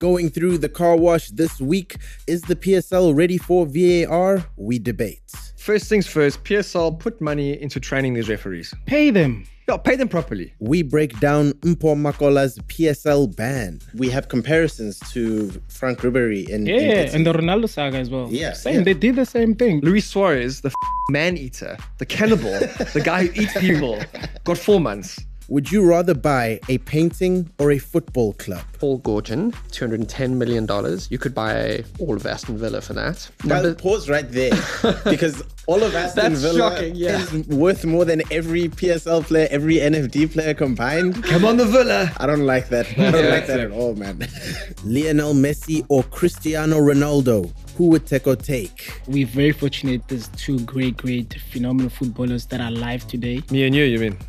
Going through the car wash this week, is the PSL ready for VAR? We debate. First things first, PSL put money into training these referees. Pay them. Yeah, pay them properly. We break down Mpo Makola's PSL ban. We have comparisons to Frank Ribery in and the Ronaldo saga as well. Yeah, They did the same thing. Luis Suarez, the man-eater, the cannibal, the guy who eats people, got 4 months. Would you rather buy a painting or a football club? Paul Gorgon, $210 million. You could buy all of Aston Villa for that. Pause right there. Because all of Aston Villa is worth more than every PSL player, every NFD player combined. Come on, the Villa. I don't like that. I don't like that at all, man. Lionel Messi or Cristiano Ronaldo? Who would Teko take? We're very fortunate there's two great, phenomenal footballers that are alive today. Me and you mean?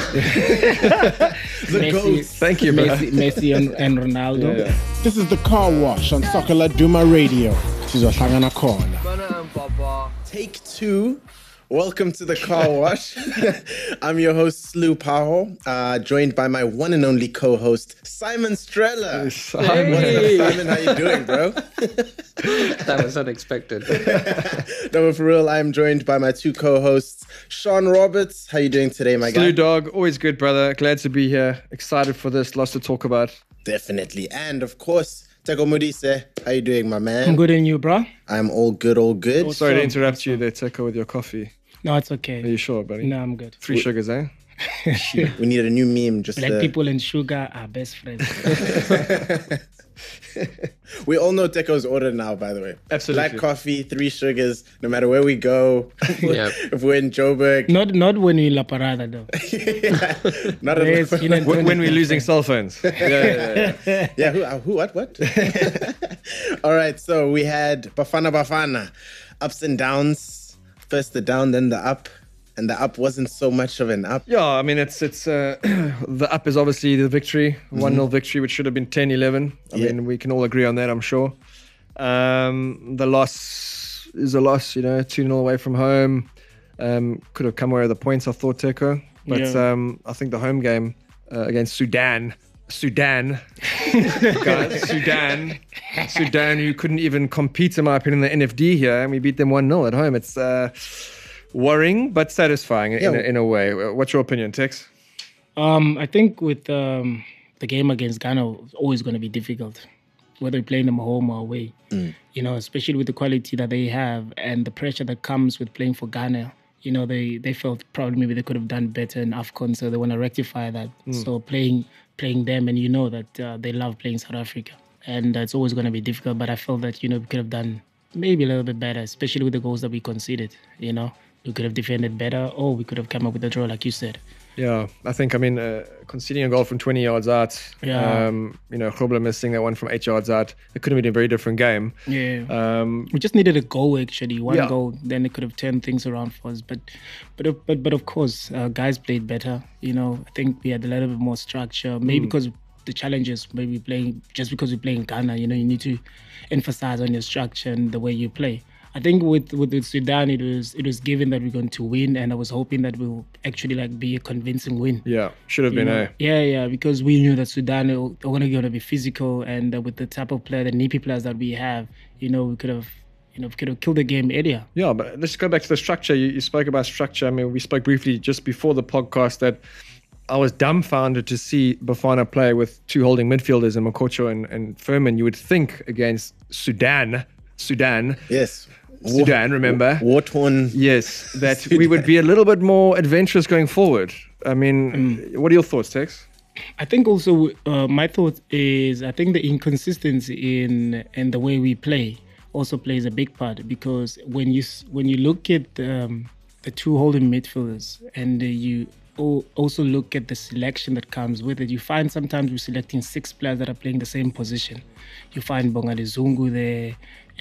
Messi, thank you, bro. Messi and Ronaldo. Yeah. This is the car wash on Sokala Duma Radio. Sizohlangana khona. Take 2. Welcome to the car wash. I'm your host, Slu Paho, joined by my one and only co-host, Simon Strella. Simon. What's up, Simon? How you doing, bro? That was unexpected. No, but for real, I'm joined by my 2 co-hosts, Sean Roberts. How you doing today, my guy? Slu dog, always good, brother. Glad to be here. Excited for this. Lots to talk about. Definitely. And of course, Teko Modise. How you doing, my man? I'm good, and you, bro? I'm all good, all good. Sorry to interrupt you there, Teko, with your coffee. No, it's okay. Are you sure, buddy? No, I'm good. 3 sugars, eh? We need a new meme. Just Black people and sugar are best friends. We all know Teko's order now, by the way. Absolutely. Black coffee, 3 sugars, no matter where we go. Yeah. If we're in Joburg. Not when we La Parada, though. Not Yes, when we're losing cell phones. Yeah. Yeah, who, what? All right, so we had Bafana. Ups and downs. First the down, then the up. And the up wasn't so much of an up. Yeah, I mean, it's the up is obviously the victory, 1-0 victory, which should have been 10-11. I mean, we can all agree on that, I'm sure. The loss is a loss, 2-0 away from home. Could have come away with the points, I thought, Teko. But I think the home game against Sudan, guys, Sudan, who couldn't even compete, in my opinion, in the NFD here, and we beat them 1-0 at home. It's worrying, but satisfying in a way. What's your opinion, Tex? I think with the game against Ghana, it's always going to be difficult, whether you're playing them home or away. Especially with the quality that they have and the pressure that comes with playing for Ghana. They felt probably maybe they could have done better in AFCON, so they want to rectify that. So playing them, and that they love playing South Africa. And it's always going to be difficult, but I felt that, we could have done maybe a little bit better, especially with the goals that we conceded, We could have defended better, or we could have come up with a draw, like you said. Yeah, I think, conceding a goal from 20 yards out, Grobler missing that one from 8 yards out, it could have been a very different game. Yeah. We just needed a goal, actually. One goal, then it could have turned things around for us. But of course, guys played better. I think we had a little bit more structure. Maybe because the challenges, maybe just because we play in Ghana, you need to emphasize on your structure and the way you play. I think with Sudan, it was given that we're going to win, and I was hoping that we'll actually be a convincing win. Yeah, should have been. Yeah, because we knew that Sudan are going to be physical, and with the type of player, the nippy players that we have, we could have killed the game earlier. Yeah, but let's go back to the structure. You spoke about structure. I mean, we spoke briefly just before the podcast that I was dumbfounded to see Bafana play with 2 holding midfielders in Makocho and Furman. You would think against Sudan. Yes. Sudan, remember? War-torn. Yes, that Sudan. We would be a little bit more adventurous going forward. I mean, what are your thoughts, Tex? I think also my thought is I think the inconsistency in the way we play also plays a big part, because when you look at the 2 holding midfielders and you also look at the selection that comes with it, you find sometimes we're selecting 6 players that are playing the same position. You find Bongani Zungu there,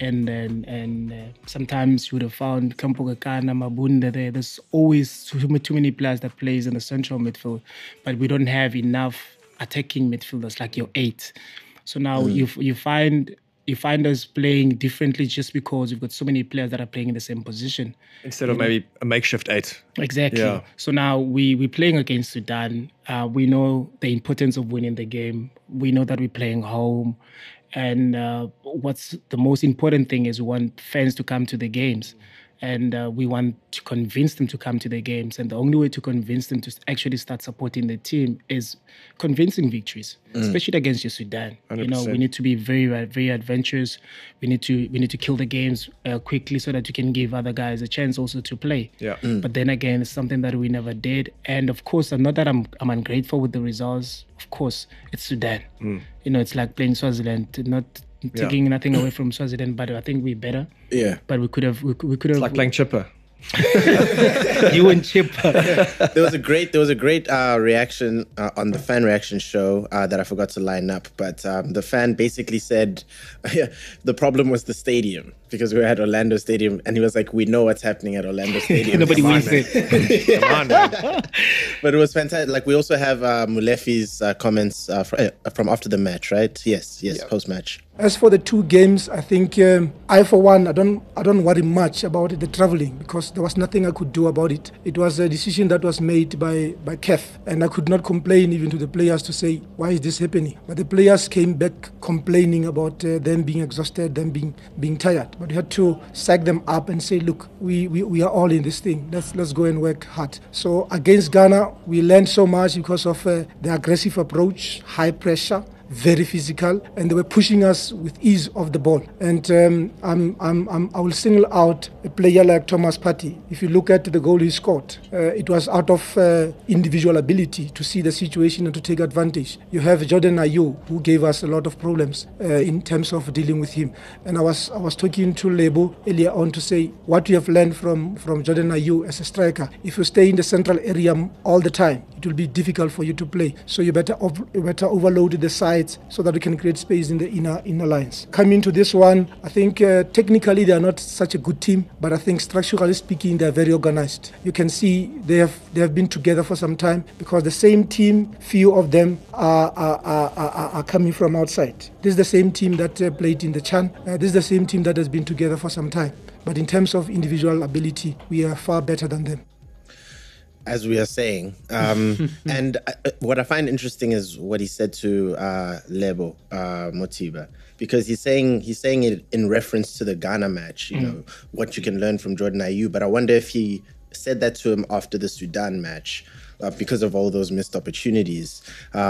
and sometimes you would have found Kampo Gakana, Mabunda there. There's always too many players that plays in the central midfield, but we don't have enough attacking midfielders like your 8. So now you find us playing differently just because we've got so many players that are playing in the same position. Instead of maybe a makeshift 8. Exactly. Yeah. So now we're playing against Sudan. We know the importance of winning the game. We know that we're playing home. And what's the most important thing is we want fans to come to the games. And we want to convince them to come to the games. And the only way to convince them to actually start supporting the team is convincing victories, especially against your Sudan. 100%. We need to be very, very adventurous. We need to kill the games quickly so that we can give other guys a chance also to play. Yeah. But then again, it's something that we never did. And of course, not that I'm ungrateful with the results. Of course, it's Sudan. It's like playing Swaziland, not taking nothing away from Swaziland, but I think we're better. Yeah. But we could have. It's like playing chipper. You and Chip. There was a great reaction on the fan reaction show that I forgot to line up, but the fan basically said the problem was the stadium, because we were at Orlando Stadium, and he was like, "We know what's happening at Orlando Stadium." Nobody wins it. Come on, man. But it was fantastic. Like, we also have Mulefi's comments from after the match, right? Yes, post match. As for the two games, I think I, for one, I don't worry much about the traveling, because there was nothing I could do about it. It was a decision that was made by CAF, and I could not complain even to the players to say, why is this happening? But the players came back complaining about them being exhausted, them being tired. But we had to sack them up and say, look, we are all in this thing. Let's go and work hard. So against Ghana, we learned so much because of the aggressive approach, high pressure, very physical, and they were pushing us with ease off the ball. And I will single out a player like Thomas Partey. If you look at the goal he scored, it was out of individual ability to see the situation and to take advantage. You have Jordan Ayew, who gave us a lot of problems in terms of dealing with him. And I was talking to Lebo earlier on to say what we have learned from Jordan Ayew as a striker. If you stay in the central area all the time, it will be difficult for you to play. So you better overload the side so that we can create space in the inner lines. Coming to this one, I think technically they are not such a good team, but I think structurally speaking, they are very organized. You can see they have been together for some time, because the same team, few of them are coming from outside. This is the same team that played in the CHAN. This is the same team that has been together for some time. But in terms of individual ability, we are far better than them. As we are saying. And what I find interesting is what he said to Lebo Mothiba, because he's saying it in reference to the Ghana match, what you can learn from Jordan Ayew. But I wonder if he said that to him after the Sudan match, because of all those missed opportunities.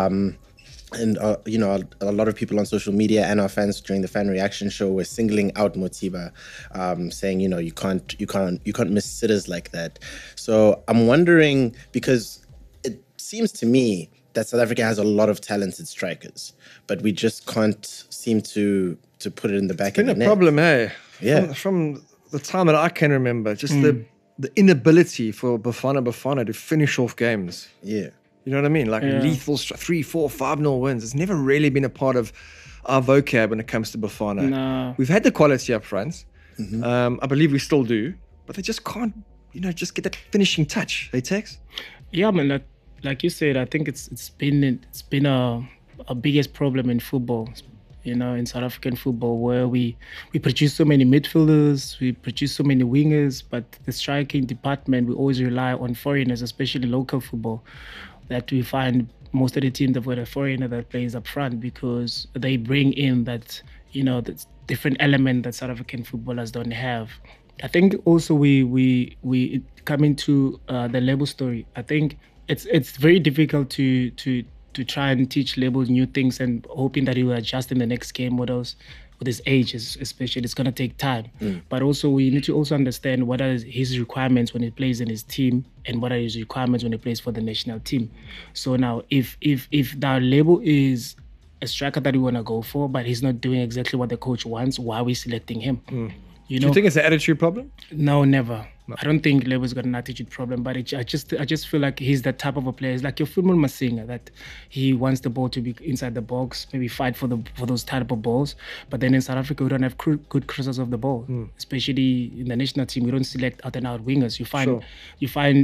And a lot of people on social media and our fans during the fan reaction show were singling out Mothiba, saying, you can't miss sitters like that. So I'm wondering, because it seems to me that South Africa has a lot of talented strikers, but we just can't seem to put it in the back of the net. It's been a problem, hey? Yeah. From the time that I can remember, just the inability for Bafana to finish off games. Yeah. You know what I mean? Like lethal 3, 4, 5-0 wins. It's never really been a part of our vocab when it comes to Bafana. No. We've had the quality up front. I believe we still do, but they just can't, just get that finishing touch. Hey, Tex? Yeah, man. Like you said, I think it's been a biggest problem in football. In South African football, where we produce so many midfielders, we produce so many wingers, but the striking department, we always rely on foreigners, especially local football, that we find most of the teams have got a foreigner that plays up front, because they bring in that, that different element that South African footballers don't have. I think also we coming to the Lebo story, I think it's very difficult to try and teach Lebo new things and hoping that he will adjust in the next game with his age, especially. It's going to take time. But also we need to also understand what are his requirements when he plays in his team and what are his requirements when he plays for the national team. So now if now Lebo is a striker that we want to go for, but he's not doing exactly what the coach wants, why are we selecting him? Do you think it's an attitude problem? No, never. No. I don't think Lebo's got an attitude problem, but I just feel like he's that type of a player. He's like your Football Masinga, that he wants the ball to be inside the box, maybe fight for those type of balls. But then in South Africa, we don't have good crossers of the ball, especially in the national team. We don't select out and out wingers. You find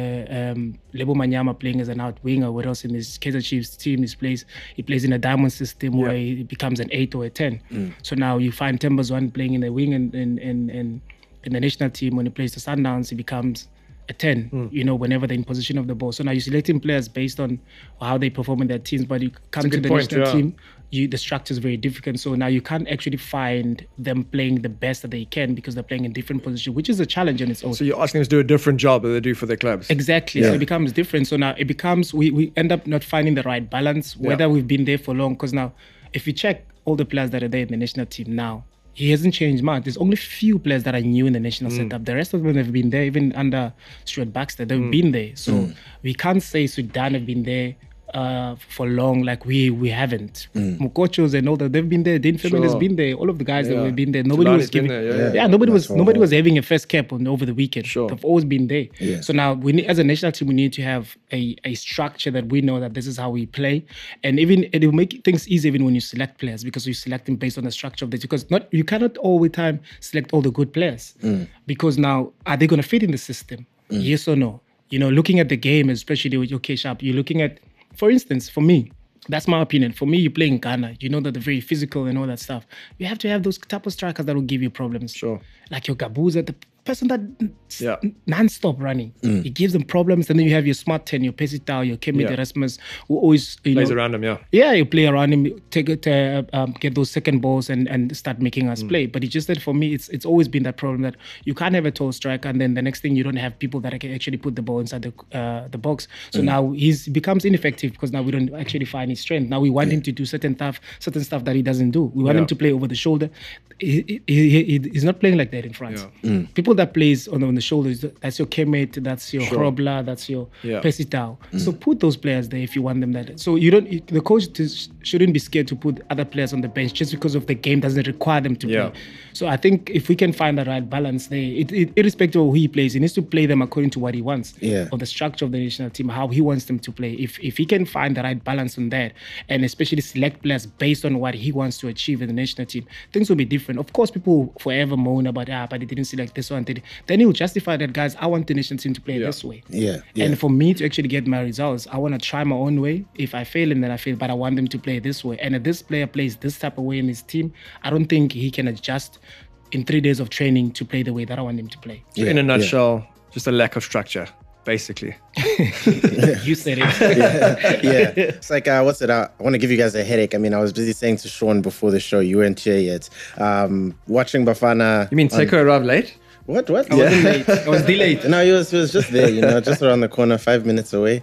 Lebo Manyama playing as an out winger. What else in his Kaizer Chiefs team? He plays in a diamond system where he becomes an 8 or a 10. So now you find Themba Zwane playing in the wing in the national team. When he plays the Sundowns, he becomes a 10, you know, whenever they're in position of the ball. So now you're selecting players based on how they perform in their teams, but you come to the national team, the structure is very different. So now you can't actually find them playing the best that they can because they're playing in different positions, which is a challenge in its own. So you're asking them to do a different job than they do for their clubs. Exactly. So it becomes different. So now it becomes, we end up not finding the right balance, whether we've been there for long. Because now, if you check all the players that are there in the national team now, he hasn't changed much. There's only few players that are new in the national setup. The rest of them have been there, even under Stuart Baxter. They've been there. So we can't say Sudan have been there for long, like we haven't. Mukochos and all that, they've been there. Dean Femin has been there. All of the guys that have been there. Nobody was giving. Nobody was having a first cap on over the weekend. They've always been there. So now we need, as a national team, we need to have a structure that we know that this is how we play, and even it will make things easy even when you select players, because you select them based on the structure of this. Because you cannot all the time select all the good players, because now are they going to fit in the system? Yes or no? You know, looking at the game, especially with your K-Sharp, you're looking at, for instance, for me, that's my opinion. For me, you play in Ghana, you know that they're very physical and all that stuff. You have to have those type of strikers that will give you problems. Like your Gabuza, the person that non-stop running. It gives them problems. And then you have your smart 10, your Pesitao, your Kemi Erasmus, who always plays around him, you play around him, take it, get those second balls and start making us play. But it's just that for me, it's always been that problem that you can't have a tall striker, and then the next thing you don't have people that can actually put the ball inside the box. So now he becomes ineffective because now we don't actually find his strength. Now we want him to do certain stuff that he doesn't do. We want him to play over the shoulder. He's not playing like that in France. People that plays on the shoulders, that's your Kemet, that's your Hrobla, that's your Pesitao. So put those players there if you want them that. So the coach shouldn't be scared to put other players on the bench just because of the game doesn't require them to play. So I think if we can find the right balance there, irrespective of who he plays, he needs to play them according to what he wants, or the structure of the national team, how he wants them to play. If he can find the right balance on that, and especially select players based on what he wants to achieve in the national team, things will be different. Of course, people will forever moan about, but they didn't select this one. Then he'll justify that, guys, I want the national team to play this way. And for me to actually get my results, I want to try my own way. If I fail, then I fail, but I want them to play this way. And if this player plays this type of way in his team, I don't think he can adjust in 3 days of training to play the way that I want him to play. In a nutshell, just a lack of structure, basically. You said it. It's like, what's it? I want to give you guys a headache. I mean, I was busy saying to Sean before the show, you weren't here yet. Watching Bafana. You mean Teko arrived late? What? I wasn't late. I was delayed. No, he was just there, just around the corner, 5 minutes away.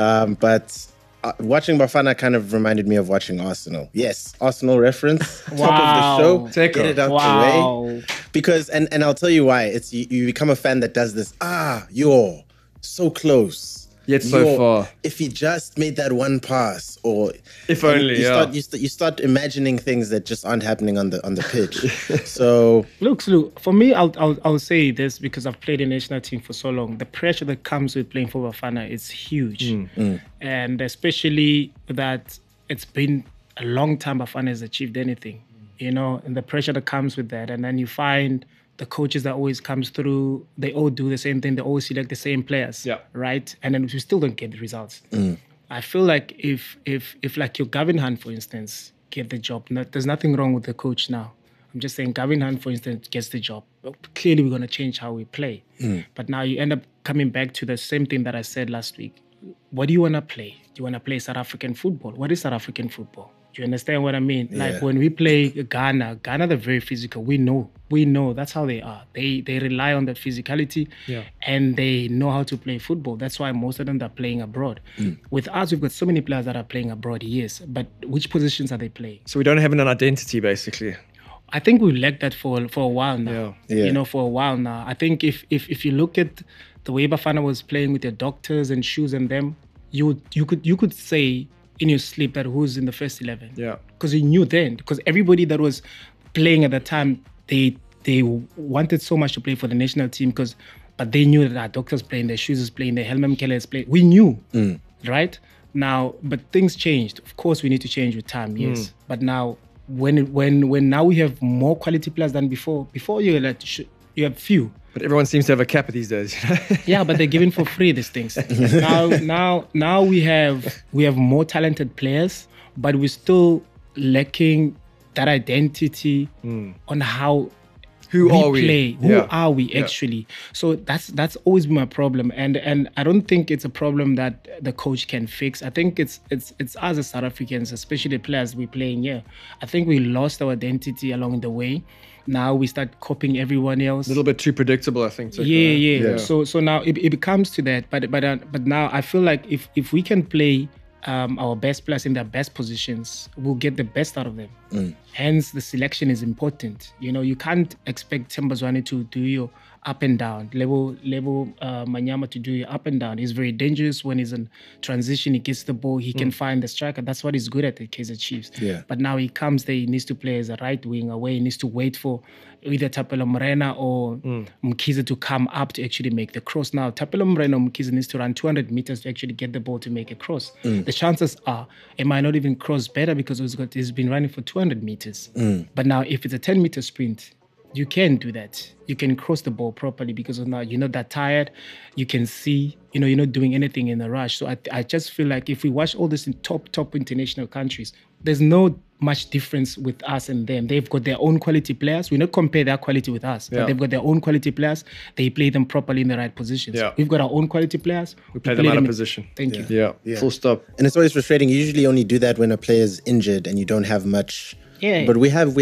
But watching Bafana kind of reminded me of watching Arsenal. Yes, Arsenal reference. Top of the show. Teko. Get it out the way. Because, and I'll tell you why. It's you become a fan that does this. You're so close. Yet so far. If he just made that one pass, or if only, you start imagining things that just aren't happening on the pitch. So look, for me, I'll say this because I've played in the national team for so long. The pressure that comes with playing for Bafana is huge, and especially that it's been a long time Bafana has achieved anything, and the pressure that comes with that, and then you find the coaches that always comes through, they all do the same thing. They always select the same players, right? And then we still don't get the results. I feel like if like your Gavin Hunt, for instance, get the job, there's nothing wrong with the coach now. I'm just saying Gavin Hunt, for instance, gets the job. Clearly, we're going to change how we play. But now you end up coming back to the same thing that I said last week. What do you want to play? Do you want to play South African football? What is South African football? Do you understand what I mean? Like when we play Ghana, they're very physical. We know that's how they are. They rely on that physicality, and they know how to play football. That's why most of them are playing abroad. With us, we've got so many players that are playing abroad, yes, but which positions are they playing? So we don't have an identity, basically. I think we lacked that for a while now. For a while now. I think if you look at the way Bafana was playing with their doctors and shoes and them, you could say in your sleep that who's in the first 11. Because you knew then. Because everybody that was playing at that time, they wanted so much to play for the national team, but they knew that our doctors playing, their shoes is playing, their Helmut Keller is playing. We knew, right? Now, but things changed. Of course, we need to change with time, yes. But now, when now we have more quality players than before you have few. But everyone seems to have a cap these days. Yeah, but they're given for free, these things. Now we have more talented players, but we're still lacking that identity on how Who are we? play. Who Yeah. are we actually? So that's always been my problem, and I don't think it's a problem that the coach can fix. I think it's us as South Africans, especially the players we're playing here. I think we lost our identity along the way. Now we start copying everyone else. A little bit too predictable, I think. Yeah. So now it becomes to that. But now I feel like if we can play our best players in their best positions, we'll get the best out of them. Hence, the selection is important. You can't expect Tembazwane to do your up and down. Level Manyama to do your up and down. He's very dangerous when he's in transition. He gets the ball. He can find the striker. That's what he's good at Kaizer Chiefs. Yeah. But now he comes there. He needs to play as a right winger, where he needs to wait for either Tapelo Morena or Mkhize to come up to actually make the cross. Now, Tapelo Morena or Mkhize needs to run 200 meters to actually get the ball to make a cross. The chances are it might not even cross better because he's been running for 200 meters. But now, if it's a 10-meter sprint, you can do that. You can cross the ball properly because now you're not that tired. You can see, you're not doing anything in a rush. So I just feel like if we watch all this in top international countries, there's no much difference with us and them. They've got their own quality players. We not compare their quality with us, but they've got their own quality players. They play them properly in the right positions. Yeah. We've got our own quality players. We play them out of position. Thank you. Yeah, full stop. And it's always frustrating. You usually only do that when a player's injured and you don't have much. Yeah. But we have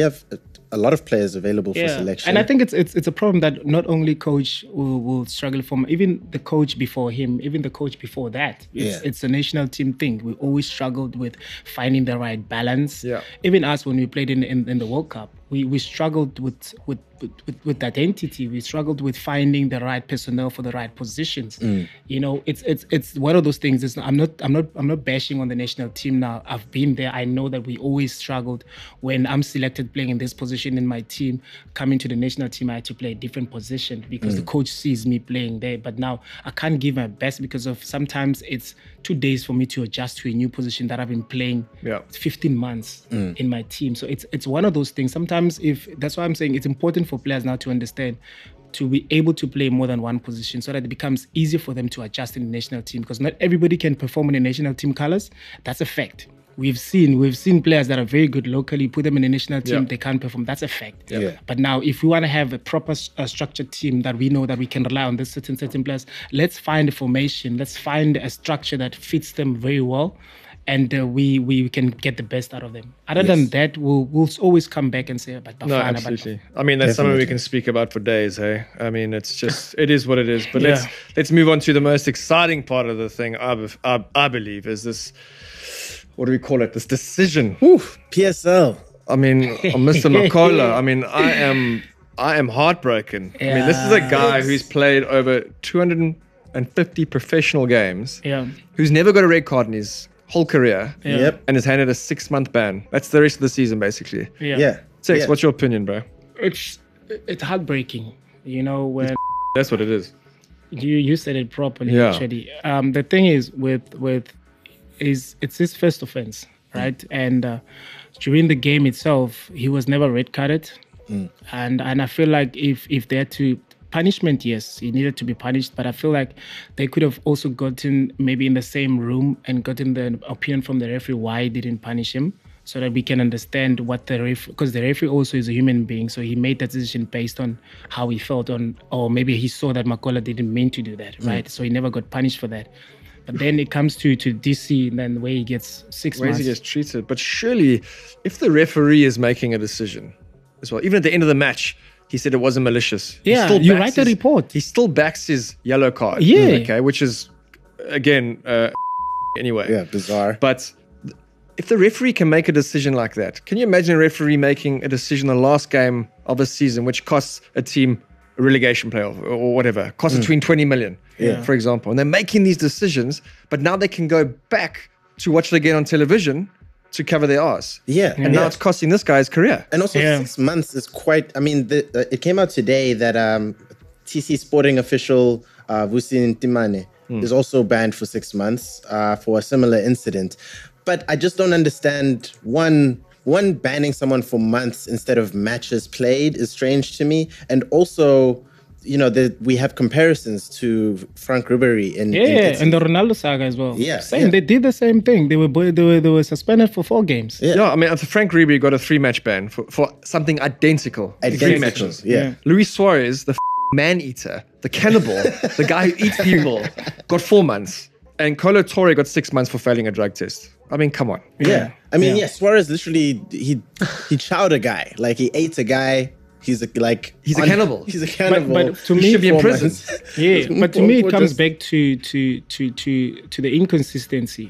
a lot of players available for selection. And I think it's a problem that not only coach will struggle from, even the coach before him, even the coach before that. It's a national team thing. We always struggled with finding the right balance. Yeah. Even Even us when we played in the World Cup, we struggled with identity. We struggled with finding the right personnel for the right positions. It's one of those things. I'm not bashing on the national team now. I've been there. I know that we always struggled when I'm selected playing in this position in my team. Coming to the national team, I had to play a different position because the coach sees me playing there. But now I can't give my best because of sometimes it's 2 days for me to adjust to a new position that I've been playing 15 months in my team. So it's one of those things. Sometimes that's why I'm saying it's important for players now to understand, to be able to play more than one position so that it becomes easier for them to adjust in the national team, because not everybody can perform in the national team colors. That's a fact. We've seen players that are very good locally, put them in the national team, they can't perform. That's a fact. But now, if we want to have a proper structured team that we know that we can rely on this certain players, let's find a formation, let's find a structure that fits them very well, and we can get the best out of them. Other than that, we'll always come back and say, but No, absolutely. I mean, that's something we can speak about for days, hey? I mean, it's just, it is what it is. But let's move on to the most exciting part of the thing, I believe, is this, what do we call it? This decision. PSL. I mean, Mr. Makola, I mean, I am heartbroken. I mean, this is a guy who's played over 250 professional games, who's never got a red card in his whole career, and is handed a 6-month ban. That's the rest of the season, basically. Six, what's your opinion, bro? It's heartbreaking, when That's what it is. you said it properly. Actually, the thing is it's his first offense, right? And during the game itself, he was never red carded, and I feel like if they had to punishment, yes, he needed to be punished, but I feel like they could have also gotten maybe in the same room and gotten the opinion from the referee why he didn't punish him, so that we can understand what the referee, because the referee also is a human being, so he made that decision based on how he felt or maybe he saw that Makola didn't mean to do that, right? So he never got punished for that. But then it comes to DC, and then the way he gets 6 months. Ways he gets treated. But surely, if the referee is making a decision as well, even at the end of the match, he said it wasn't malicious. Yeah, you write the report. He still backs his yellow card. Yeah. Okay, which is, again, anyway. Yeah, bizarre. But if the referee can make a decision like that, can you imagine a referee making a decision the last game of a season, which costs a team a relegation playoff or whatever, costs between 20 million, for example. And they're making these decisions, but now they can go back to watch it again on television to cover their arse. And now it's costing this guy's career. And also 6 months is quite, I mean, it came out today that TC Sporting official Vusi Ntimane is also banned for 6 months for a similar incident. But I just don't understand, one, banning someone for months instead of matches played is strange to me. And also, we have comparisons to Frank Ribery in Yeah, and the Ronaldo saga as well. Yeah, Same. They did the same thing. They were suspended for 4 games. Yeah, I mean, Frank Ribery got a 3-match ban for something identical. 3 matches. Yeah. Luis Suarez, the man-eater, the cannibal, the guy who eats people, got 4 months. And Colo Torre got 6 months for failing a drug test. I mean, come on. Yeah. I mean, Suarez literally, he chowed a guy. Like, he ate a guy. He's a cannibal. He's a cannibal. But to He me, should be in prison. Yeah, but to me, it comes back to the inconsistency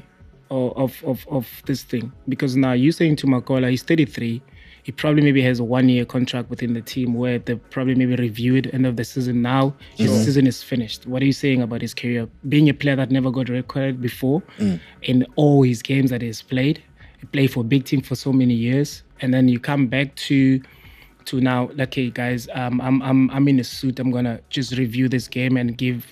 of this thing. Because now you're saying to Makola, he's 33. He probably maybe has a 1-year contract within the team where they probably maybe review it end of the season. Now his season is finished. What are you saying about his career? Being a player that never got recorded before in all his games that he's played. He played for a big team for so many years. And then you come back to now, like, hey guys, I'm in a suit. I'm gonna just review this game and give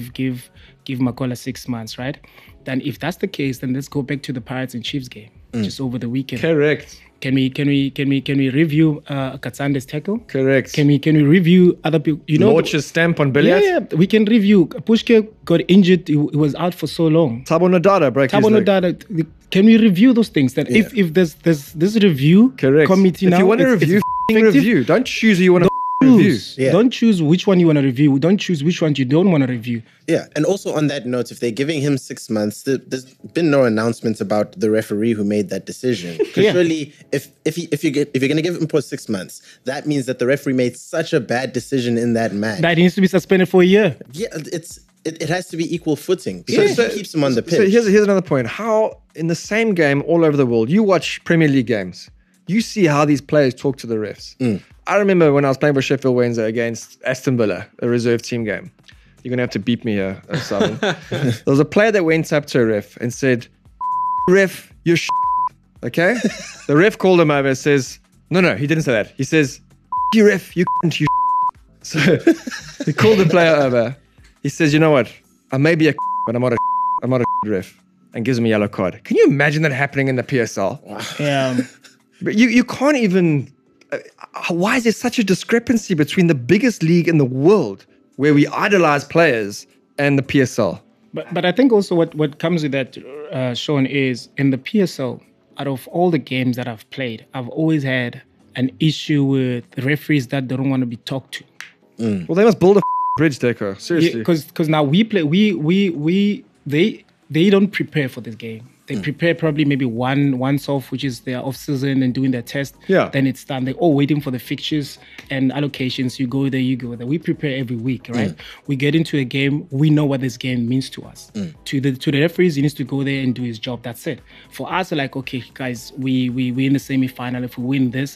Makola 6 months, right? Then if that's the case, then let's go back to the Pirates and Chiefs game just over the weekend. Correct. Can we review Katsande's tackle? Correct. Can we review other people? Lorch's stamp on Billiard? Yeah, we can review. Pushke got injured. He was out for so long. Thabo Nodada broke his leg. Nodada. Can we review those things? That if there's this review committee now, if you want to review, don't choose who you want to review. Yeah. Don't choose which one you want to review. Don't choose which one you don't want to review. Yeah, and also on that note, if they're giving him 6 months, there's been no announcements about the referee who made that decision. Because surely, if you're going to give him for 6 months, that means that the referee made such a bad decision in that match. That he needs to be suspended for a year. Yeah, it has to be equal footing because it keeps him on the pitch. So here's another point. How in the same game all over the world, you watch Premier League games, you see how these players talk to the refs. I remember when I was playing for Sheffield Wednesday against Aston Villa, a reserve team game. You're going to have to beat me here, Simon. There was a player that went up to a ref and said, "Ref, you're okay?" The ref called him over and says, no, he didn't say that. He says, "You ref, you you So he called the player over. He says, "You know what? I may be a but I'm not a ref," and gives him a yellow card. Can you imagine that happening in the PSL? Yeah. But you can't even... why is there such a discrepancy between the biggest league in the world where we idolize players and the PSL? But I think also what comes with that, Sean, is in the PSL, out of all the games that I've played, I've always had an issue with referees that don't want to be talked to. Well, they must build a bridge, Deco. Seriously. Because now we play, they don't prepare for this game. They prepare probably maybe once off, which is their off season and doing their test. Yeah. Then it's done. They're all waiting for the fixtures and allocations. You go there, you go there. We prepare every week, right? We get into a game. We know what this game means to us. To the referees, he needs to go there and do his job. That's it. For us, like, okay, guys, we in the semi-final. If we win this,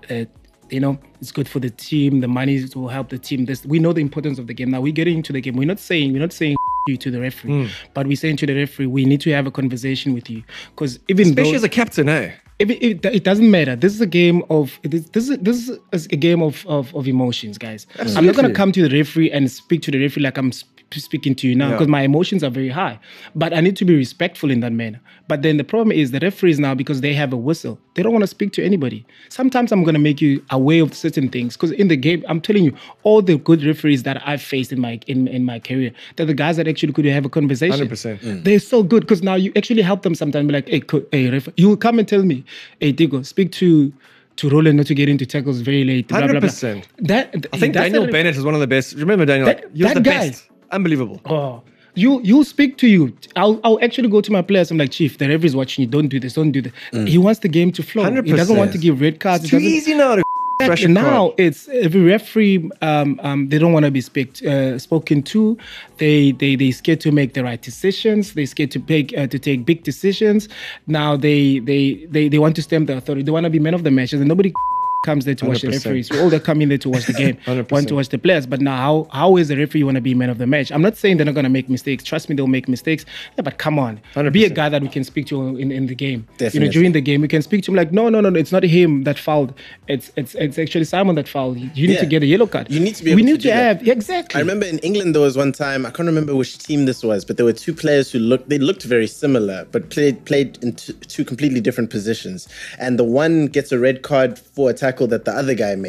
it's good for the team. The money will help the team. We know the importance of the game. Now we're getting into the game. We're not saying you to the referee, but we're saying to the referee, we need to have a conversation with you, because especially as a captain, it doesn't matter. This is a game of this is a game of emotions, guys. Absolutely. I'm not gonna come to the referee and speak to the referee like I'm speaking to you now, because my emotions are very high. But I need to be respectful in that manner. But then the problem is the referees now, because they have a whistle, they don't want to speak to anybody. Sometimes I'm gonna make you aware of certain things, because in the game, I'm telling you, all the good referees that I've faced in my career, they're the guys that actually could have a conversation. 100%. They're so good, because now you actually help them sometimes. Be like, hey, ref, you will come and tell me, hey, Digo, speak to Roland not to get into tackles very late. 100%. I think Daniel Bennett is one of the best. Remember Daniel? He was the best. Unbelievable. Oh, you'll speak to you. I'll actually go to my players. I'm like, Chief, the referee's watching you. Don't do this. Don't do that. He wants the game to flow. 100%. He doesn't want to give red cards. It's too easy now to now it's every referee. They don't want to be spoken to. They scared to make the right decisions. They scared to take big decisions. Now they want to stamp the authority. They want to be men of the matches, and nobody comes there to watch the referees. We all that come in there to watch the game, 100%. want to watch the players. But now, how is the referee want to be man of the match? I'm not saying they're not going to make mistakes. Trust me, they'll make mistakes. Yeah, but come on, 100%. Be a guy that we can speak to in the game. Definitely. During the game, we can speak to him like, no, it's not him that fouled. It's actually Simon that fouled. You need to get a yellow card. You need to be able to do have that. exactly. I remember in England there was one time, I can't remember which team this was, but there were two players who looked very similar, but played in two completely different positions. And the one gets a red card for a tackle that the other guy made.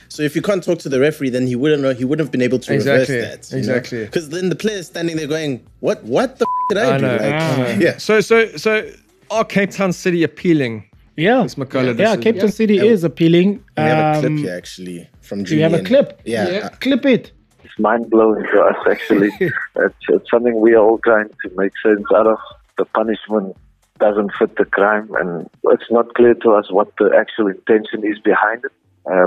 So if you can't talk to the referee, then he wouldn't know. He wouldn't have been able to reverse that. Exactly. Because then the player's standing there going, "What the did I do?" know. Yeah. So are Cape Town City appealing? Yeah, This Makola yeah. decision? Cape Town City is appealing. We have a clip here actually from Do you have a Julian. clip? Yeah. Clip it. It's mind-blowing to us, actually. it's something we are all trying to make sense out of. The punishment doesn't fit the crime, and it's not clear to us what the actual intention is behind it.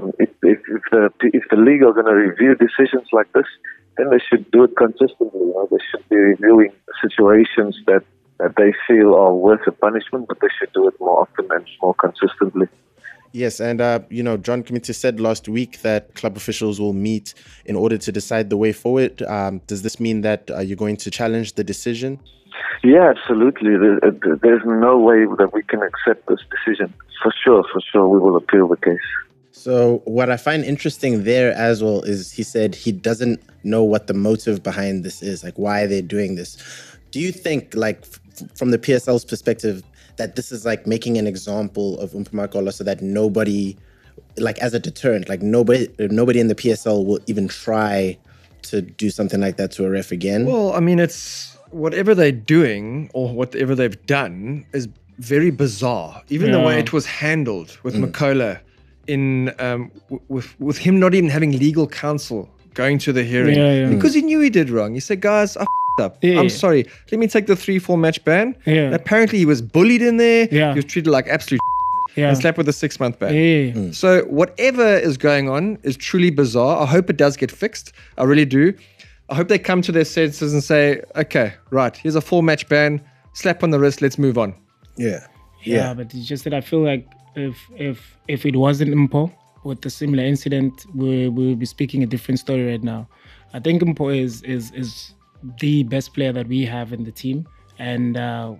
If the league are going to review decisions like this, then they should do it consistently. They should be reviewing situations that they feel are worth a punishment, but they should do it more often and more consistently. Yes, and John Committee said last week that club officials will meet in order to decide the way forward. Does this mean that you're going to challenge the decision? Yeah, absolutely. There's no way that we can accept this decision. For sure, we will appeal the case. So what I find interesting there as well is he said he doesn't know what the motive behind this is, like why they're doing this. Do you think, like, from the PSL's perspective, that this is like making an example of Makola so that nobody, like as a deterrent, like nobody in the PSL will even try to do something like that to a ref again? Well, I mean, it's whatever they're doing or whatever they've done is very bizarre. Even the way it was handled with Makola in with him not even having legal counsel going to the hearing because he knew he did wrong. He said, "Guys, I up. I'm sorry. Let me take the 3-4 match ban." Yeah. Apparently, he was bullied in there. Yeah. He was treated like absolute and slapped with a 6-month ban. Yeah. So whatever is going on is truly bizarre. I hope it does get fixed. I really do. I hope they come to their senses and say, "Okay, right, here's a 4-match ban. Slap on the wrist. Let's move on." Yeah, but it's just that I feel like if it wasn't Mpo with the similar incident, we'll be speaking a different story right now. I think Mpo is the best player that we have in the team, and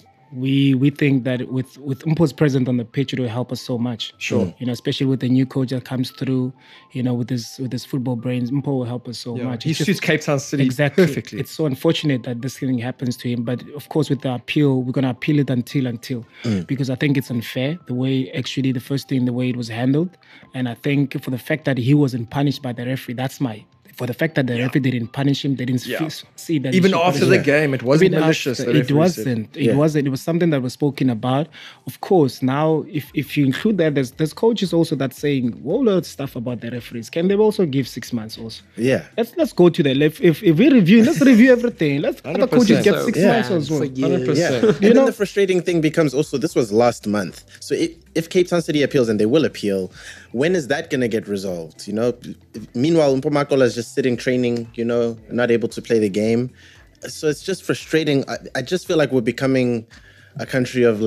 we think that with Mpo's presence on the pitch, it will help us so much. Sure. Especially with the new coach that comes through, with his football brains, Mpo will help us so much. He suits Cape Town City exactly perfectly. It's so unfortunate that this thing happens to him, but of course with the appeal, we're going to appeal it until because I think it's unfair the way the way it was handled, and I think for the fact that he wasn't punished by the referee, for the fact that the referee didn't punish him, they didn't see that. Even after the game, it wasn't malicious. It wasn't. It wasn't. It was something that was spoken about. Of course, now if you include that, there's coaches also that saying a whole lot of stuff about the referees. Can they also give 6 months also? Yeah. Let's go to that. If we review, let's review everything. Let's other coaches get 6 months as well. 100%. Yeah. And then the frustrating thing becomes also, this was last month. So if Cape Town City appeals, and they will appeal, when is that going to get resolved? Meanwhile, Makola is just sitting training, not able to play the game. So it's just frustrating. I just feel like we're becoming a country of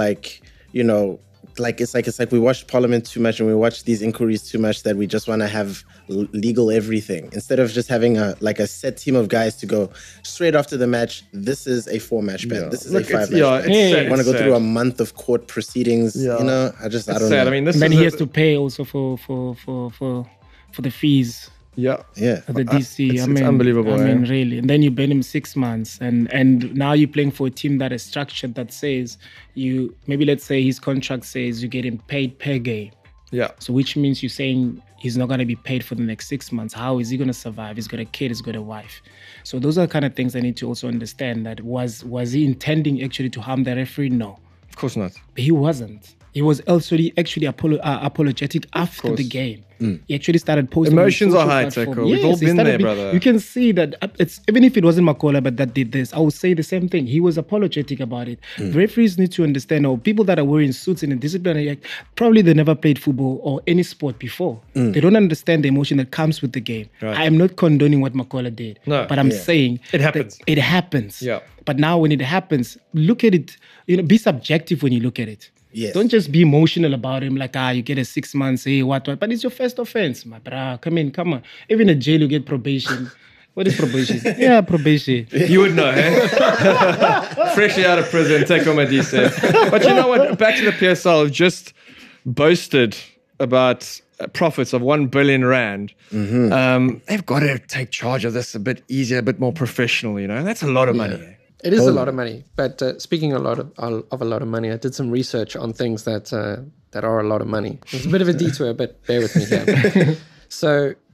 it's like we watch Parliament too much and we watch these inquiries too much that we just want to have legal everything instead of just having a set team of guys to go straight after the match. This is a 4-match ban. This is a 5-match ban. I want to go through a month of court proceedings. I don't know. I mean, then he has to pay also for the fees. Yeah. The DC. It's unbelievable. I mean, really. And then you ban him 6 months, and now you're playing for a team that is structured that says let's say his contract says you get him paid per game. Yeah. So which means you're saying he's not going to be paid for the next 6 months. How is he going to survive? He's got a kid, he's got a wife. So those are the kind of things I need to also understand. That was he intending actually to harm the referee? No. Of course not. He wasn't. He was actually apologetic after the game. He actually started posting. Emotions are high, Teko. We've all been there, brother. You can see that it's even if it wasn't Makola, but that did this, I would say the same thing. He was apologetic about it. Referees need to understand, or people that are wearing suits in a disciplinary act, probably they never played football or any sport before. They don't understand the emotion that comes with the game. Right. I am not condoning what Makola did, but I'm saying it happens. It happens. Yeah. But now when it happens, look at it. Be subjective when you look at it. Yes. Don't just be emotional about him like, you get a 6 months, hey, what. But it's your first offense, my brah. Come on. Even in jail, you get probation. What is probation? Yeah, probation. You would know, eh? Freshly out of prison, Teko Madise. But you know what? Back to the PSL, just boasted about profits of 1 billion rand. They've got to take charge of this a bit easier, a bit more professional, That's a lot of money. It is a lot of money, but speaking of a lot of money, I did some research on things that are a lot of money. It's a bit of a detour, but bear with me here. So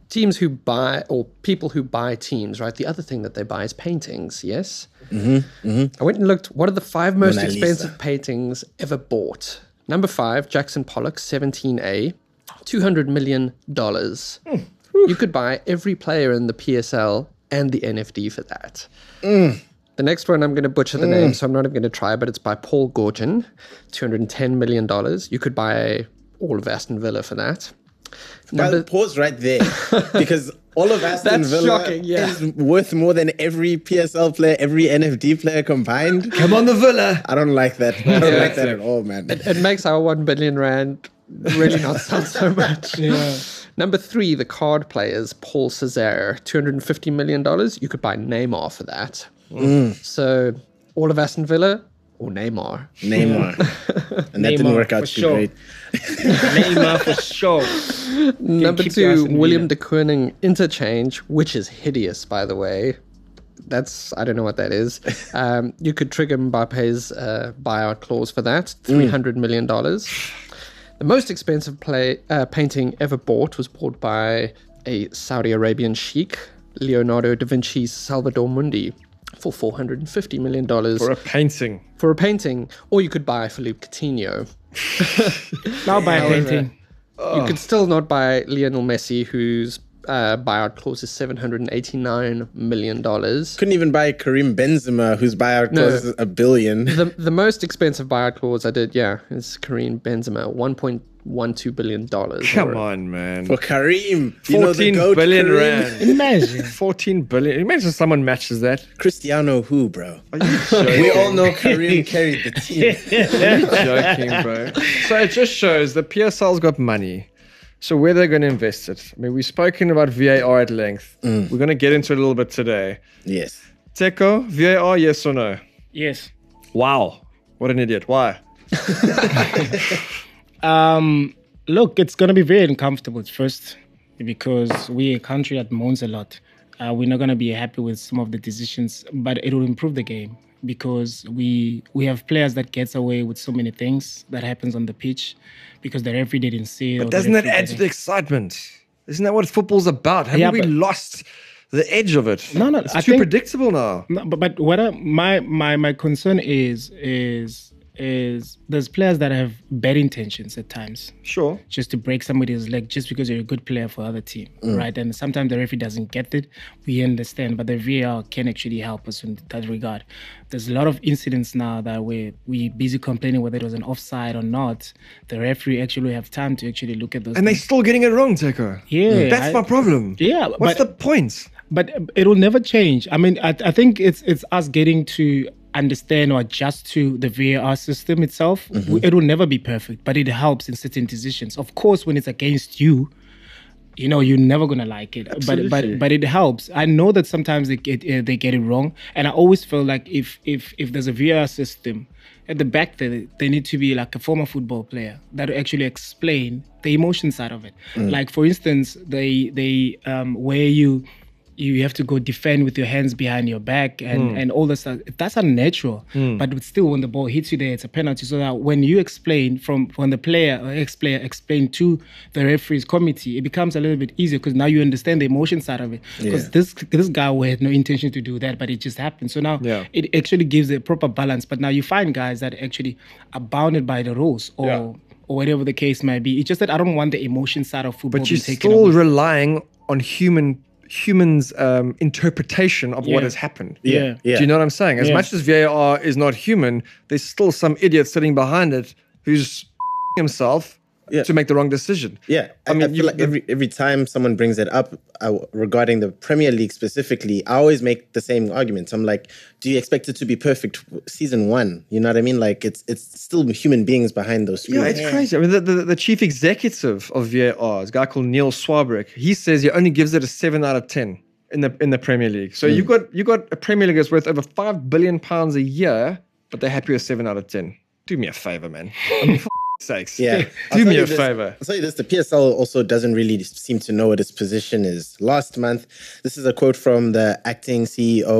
teams who buy, or people who buy teams, right? The other thing that they buy is paintings, yes? I went and looked, what are the 5 most Mona expensive Lisa. paintings ever bought? Number 5, Jackson Pollock, 17A, $200 million. You could buy every player in the PSL and the NFD for that. The next one, I'm going to butcher the name, so I'm not even going to try, but it's by Paul Gorgon, $210 million. You could buy all of Aston Villa for that. Well, pause right there, because all of Aston That's Villa shocking, yeah. is worth more than every PSL player, every NFD player combined. Come on, the Villa. I don't like that. I don't like that at all, man. It makes our 1 billion rand really not sound so much. Number 3, the card players, Paul Césaire, $250 million. You could buy Neymar for that. So all of Aston Villa or Neymar? Neymar. And that didn't work out too great. Neymar for sure. Number keep 2, Aston William Villa. de Kooning interchange, which is hideous, by the way. I don't know what that is. You could trigger Mbappe's buyout clause for that, $300 million. The most expensive painting ever bought was bought by a Saudi Arabian sheikh, Leonardo da Vinci's Salvador Mundi, for $450 million. For a painting. For a painting, or you could buy Philippe Coutinho. Now buy a painting. You could still not buy Lionel Messi, whose buyout clause is $789 million. Couldn't even buy Karim Benzema, whose buyout clause is $1 billion. The most expensive buyout clause I did, is Karim Benzema, $1.12 billion. Come on, man. For Karim. 14 billion Karim? rand. Imagine. 14 billion. Imagine someone matches that. Cristiano who, bro? Are you joking? We all know Karim carried the team. Joking, bro. So it just shows that PSL's got money. So where they're going to invest it. I mean, we've spoken about VAR at length. We're going to get into it a little bit today. Yes. Teco, VAR, yes or no? Yes. Wow. What an idiot. Why? Look, it's going to be very uncomfortable at first because we're a country that moans a lot. We're not going to be happy with some of the decisions, but it will improve the game because we have players that gets away with so many things that happens on the pitch because the referee didn't see it. But doesn't that add to the excitement? Isn't that what football's about? Haven't we lost the edge of it? No, it's I too think- predictable now. No, but what my concern is there's players that have bad intentions at times. Sure. Just to break somebody's leg just because you're a good player for other team, right? And sometimes the referee doesn't get it. We understand, but the VAR can actually help us in that regard. There's a lot of incidents now that we busy complaining whether it was an offside or not. The referee actually have time to actually look at those And they're things. still getting it wrong, Teco. Yeah, That's my problem. Yeah, What's the but point? but it will never change. I mean, I think it's us getting to understand or adjust to the VAR system itself. It will never be perfect, but it helps in certain decisions. Of course, when it's against you, you're never gonna like it. But it helps. I know that sometimes they get it wrong, and I always feel like if there's a VAR system at the back there, they need to be like a former football player that will actually explain the emotion side of it. Like for instance, they where you have to go defend with your hands behind your back and all that stuff. That's unnatural. But still, when the ball hits you there, it's a penalty. So that when you explain when the player or ex-player explain to the referee's committee, it becomes a little bit easier because now you understand the emotion side of it. Because this guy had no intention to do that, but it just happened. So now it actually gives a proper balance. But now you find guys that actually are bounded by the rules or whatever the case might be. It's just that I don't want the emotion side of football But you're being taken still away. relying on humans' interpretation of what has happened. Yeah. Do you know what I'm saying? As much as VAR is not human, there's still some idiot sitting behind it who's himself to make the wrong decision. Yeah, I feel like every time someone brings it up regarding the Premier League specifically, I always make the same argument. I'm like, do you expect it to be perfect season one? You know what I mean? Like it's still human beings behind those screens. Yeah, it's crazy. I mean, the chief executive of VAR is a guy called Neil Swarbrick. He says he only gives it a 7 out of 10 in the Premier League. So you got a Premier League that's worth over £5 billion a year, but they're happy with 7 out of 10. Do me a favor, man. I mean, for sakes. Yeah. Do me a favor. I'll tell you this, the PSL also doesn't really seem to know what its position is. Last month, this is a quote from the acting CEO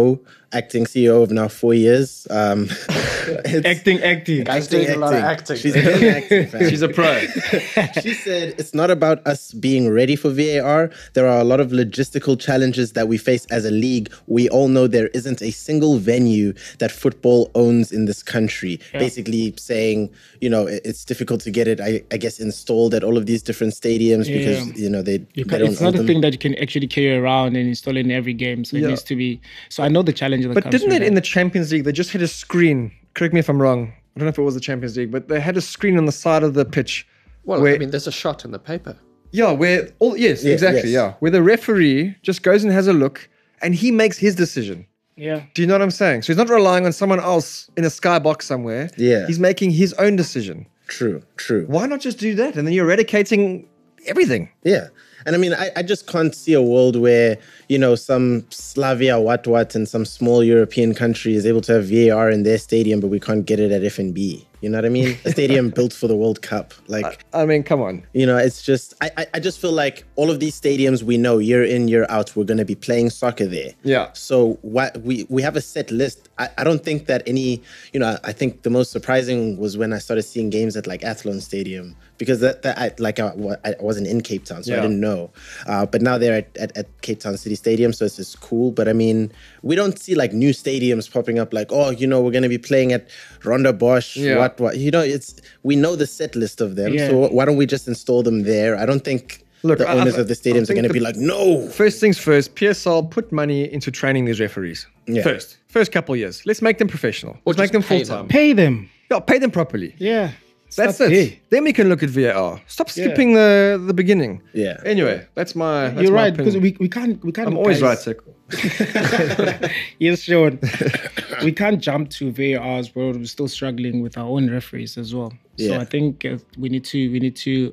acting CEO of now 4 years. Acting. She's been acting, fam. She's a pro. She said it's not about us being ready for VAR. There are a lot of logistical challenges that we face as a league. We all know there isn't a single venue that football owns in this country. Yeah. Basically saying, it's difficult to get it, I guess, installed at all of these different stadiums because, they don't it's not own a them. thing that you can actually carry around and install in every game. So it needs to be. So I know the challenge that But comes didn't with it that. in the Champions League, they just had a screen, correct me if I'm wrong, I don't know if it was the Champions League, but they had a screen on the side of the pitch. Well, where, there's a shot in the paper. Yeah, where exactly. Where the referee just goes and has a look and he makes his decision. Yeah. Do you know what I'm saying? So he's not relying on someone else in a skybox somewhere. Yeah. He's making his own decision. True. Why not just do that? And then you're eradicating everything. Yeah. And I mean, I just can't see a world where, some Slavia what and some small European country is able to have VAR in their stadium, but we can't get it at FNB. You know what I mean? A stadium built for the World Cup. Like, I mean, come on. It's just, I just feel like all of these stadiums we know year in, year out, we're going to be playing soccer there. Yeah. So we have a set list. I don't think that any, I think the most surprising was when I started seeing games at like Athlone Stadium because I wasn't in Cape Town, so I didn't know. But now they're at Cape Town City Stadium, so it's just cool. But I mean, we don't see like new stadiums popping up like, we're going to be playing at Ronda Bosch, what. We know the set list of them, so why don't we just install them there? I don't think the owners of the stadiums are going to be like, no. First things first, PSL put money into training these referees. Yeah. First couple of years. Let's make them professional. Let's make them full-time. Pay them. Yeah, pay them properly. Yeah. That's it. There. Then we can look at VAR. Stop skipping the beginning. Yeah. Anyway, that's my You're my right, opinion. because we can't I'm always right, guys- Seko. Yes, Sean. We can't jump to VARs, bro. We're still struggling with our own referees as well. So Yeah. I think we need to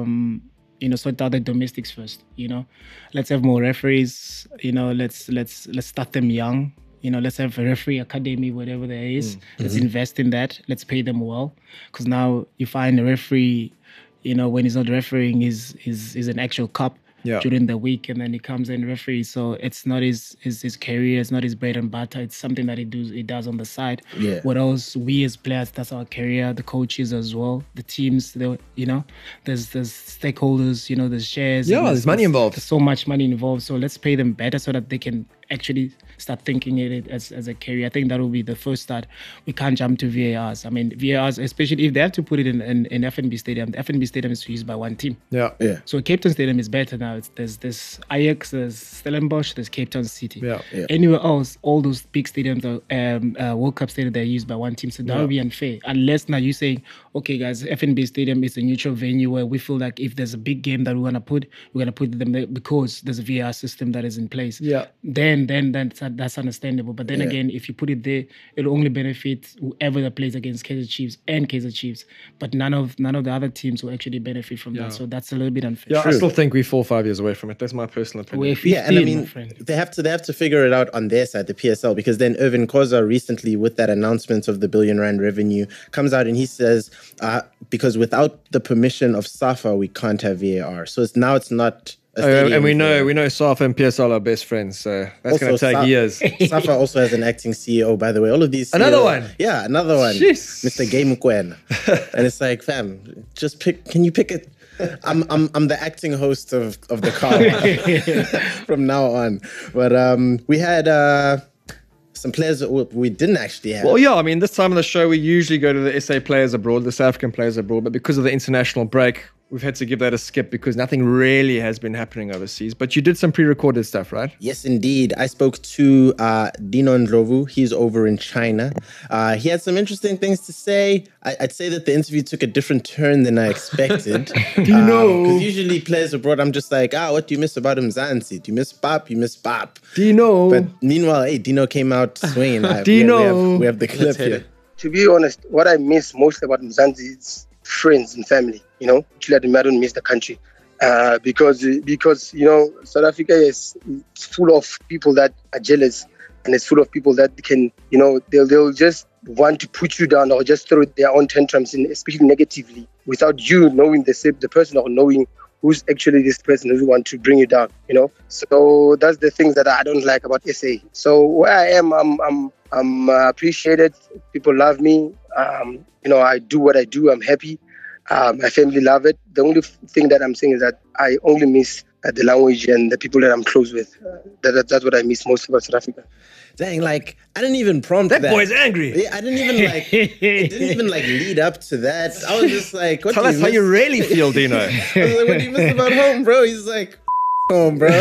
sort out the domestics first. Let's have more referees. Let's start them young. Let's have a referee academy, whatever there is. Let's invest in that. Let's pay them well, because now you find a referee, when he's not refereeing, is an actual cop. During the week, and then he comes and referees. So it's not his career, it's not his bread and butter. It's something that he does on the side. Yeah. What else? We as players, that's our career. The coaches as well, the teams. There's stakeholders. There's shares. Yeah, and there's money involved. There's so much money involved. So let's pay them better so that they can actually start thinking it as a career. I think that will be the first start. We can't jump to VARs. I mean, VARs, especially if they have to put it in FNB Stadium. The FNB Stadium is used by one team. Yeah. So Cape Town Stadium is better now. There's Ajax, there's Stellenbosch, there's Cape Town City. Yeah. Anywhere else, all those big stadiums are World Cup stadiums, they're used by one team. So that would be unfair. Unless now you're saying, okay, guys, FNB Stadium is a neutral venue where we feel like if there's a big game that we want to put, we're going to put them there because there's a VAR system that is in place. Yeah. Then that's understandable. But then again, if you put it there, it'll only benefit whoever that plays against Kaizer Chiefs and Kaizer Chiefs. But none of the other teams will actually benefit from that. So that's a little bit unfair. Yeah, I still think we're 4 or 5 years away from it. That's my personal opinion. We're 15, And I mean, my friend. they have to figure it out on their side, the PSL, because then Irvin Koza recently, with that announcement of the R1 billion revenue, comes out and he says, because without the permission of SAFA, we can't have VAR. So it's not. And we know SAFA and PSL are best friends, so that's going to take years. SAFA also has an acting CEO, by the way. All of these. Another CEOs, one. Yeah, another one. Jeez. Mr. Gay Mukwena. And it's like, fam, just pick. Can you pick it? I'm the acting host of the car from now on. But we had some players that we didn't actually have. Well, yeah, I mean, this time of the show, we usually go to the SA players abroad, the South African players abroad, but because of the international break, we've had to give that a skip because nothing really has been happening overseas. But you did some pre-recorded stuff, right? Yes, indeed. I spoke to Dino Ndlovu. He's over in China. He had some interesting things to say. I'd say that the interview took a different turn than I expected. Dino! Because usually players abroad, I'm just like, what do you miss about Mzansi? Do you miss Pap? You miss Pap. Dino! But meanwhile, hey, Dino came out swinging. Dino! We have the clip here. To be honest, what I miss most about Mzansi is friends and family. Actually, I don't miss the country because South Africa is full of people that are jealous, and it's full of people that can, they'll just want to put you down or just throw their own tantrums in, especially negatively, without you knowing the person or knowing who's actually this person who want to bring you down, you know. So that's the things that I don't like about SA. So where I am, I'm appreciated. People love me. You know, I do what I do. I'm happy. My family love it. The only thing that I'm saying is that I only miss the language and the people that I'm close with. That's what I miss most about South Africa. Dang, like, I didn't even prompt that. That boy's angry. Yeah, I didn't even it didn't even lead up to that. I was just like, what Tell do us you how miss? you really feel, Dino. I was like, what do you miss about home, bro? He's like, home, bro.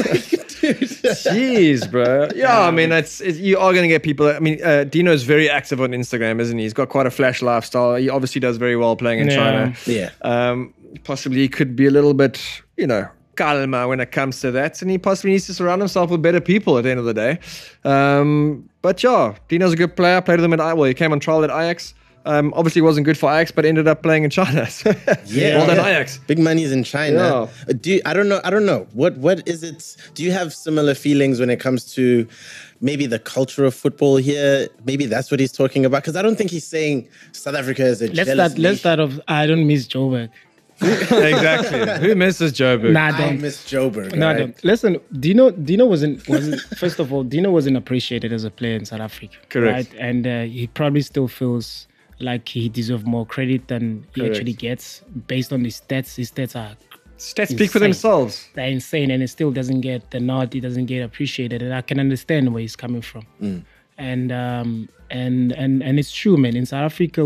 Jeez, bro. Yeah, I mean, you are going to get people. I mean, Dino is very active on Instagram, isn't he? He's got quite a flash lifestyle. He obviously does very well playing in China. Yeah. Possibly he could be a little bit, calma when it comes to that, and he possibly needs to surround himself with better people at the end of the day. But yeah, Dino's a good player. Played with him he came on trial at Ajax. Obviously wasn't good for Ajax, but ended up playing in China. Well done, Ajax. Big money's in China. Yeah. I don't know. What is it? Do you have similar feelings when it comes to maybe the culture of football here? Maybe that's what he's talking about. Because I don't think he's saying South Africa is a jealous Let's start off. I don't miss Joburg. Exactly. Who misses Joburg? Nah, I I don't. miss Joburg. No, I right? don't. Listen, Dino wasn't first of all, Dino wasn't appreciated as a player in South Africa. Correct. Right? And he probably still feels like he deserves more credit than he actually gets based on his stats. His stats are Stats speak for insane. themselves. They're insane, and it still doesn't get the nod. He doesn't get appreciated, and I can understand where he's coming from. And it's true, man. In South Africa,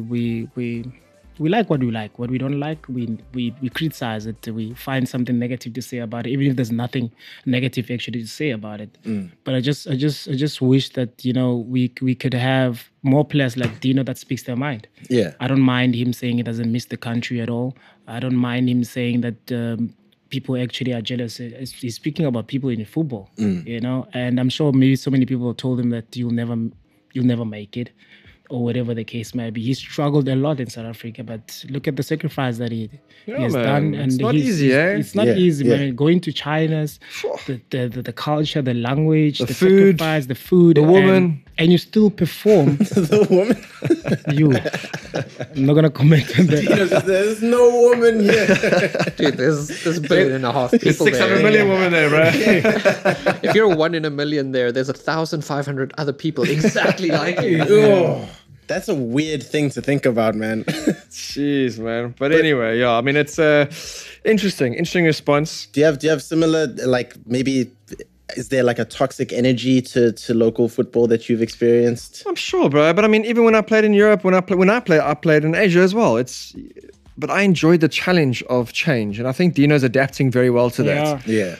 we like what we like. What we don't like, we criticize it. We find something negative to say about it, even if there's nothing negative actually to say about it. But I just wish that we could have more players like Dino that speaks their mind. Yeah. I don't mind him saying he doesn't miss the country at all. I don't mind him saying that people actually are jealous. He's speaking about people in football, and I'm sure maybe so many people told him that you'll never make it, or whatever the case may be. He struggled a lot in South Africa, but look at the sacrifice that he has done. And it's not easy, eh? It's not easy, man. Going to China's, the culture, the language, the food, sacrifice, the food, the woman. And you still perform. The woman? I'm not going to comment on that. There's no woman here. Dude, there's 1.5 billion people There's 600 there. million women there, bro. If you're 1 in a million there's 1,500 other people exactly like you. Oh, that's a weird thing to think about, man. Jeez, man. But anyway, yeah, I mean, it's interesting response. Do you have similar, like, maybe is there like a toxic energy to local football that you've experienced? I'm sure, bro. But I mean, even when I played in Europe, I played in Asia as well. But I enjoyed the challenge of change, and I think Dino's adapting very well to that. Yeah.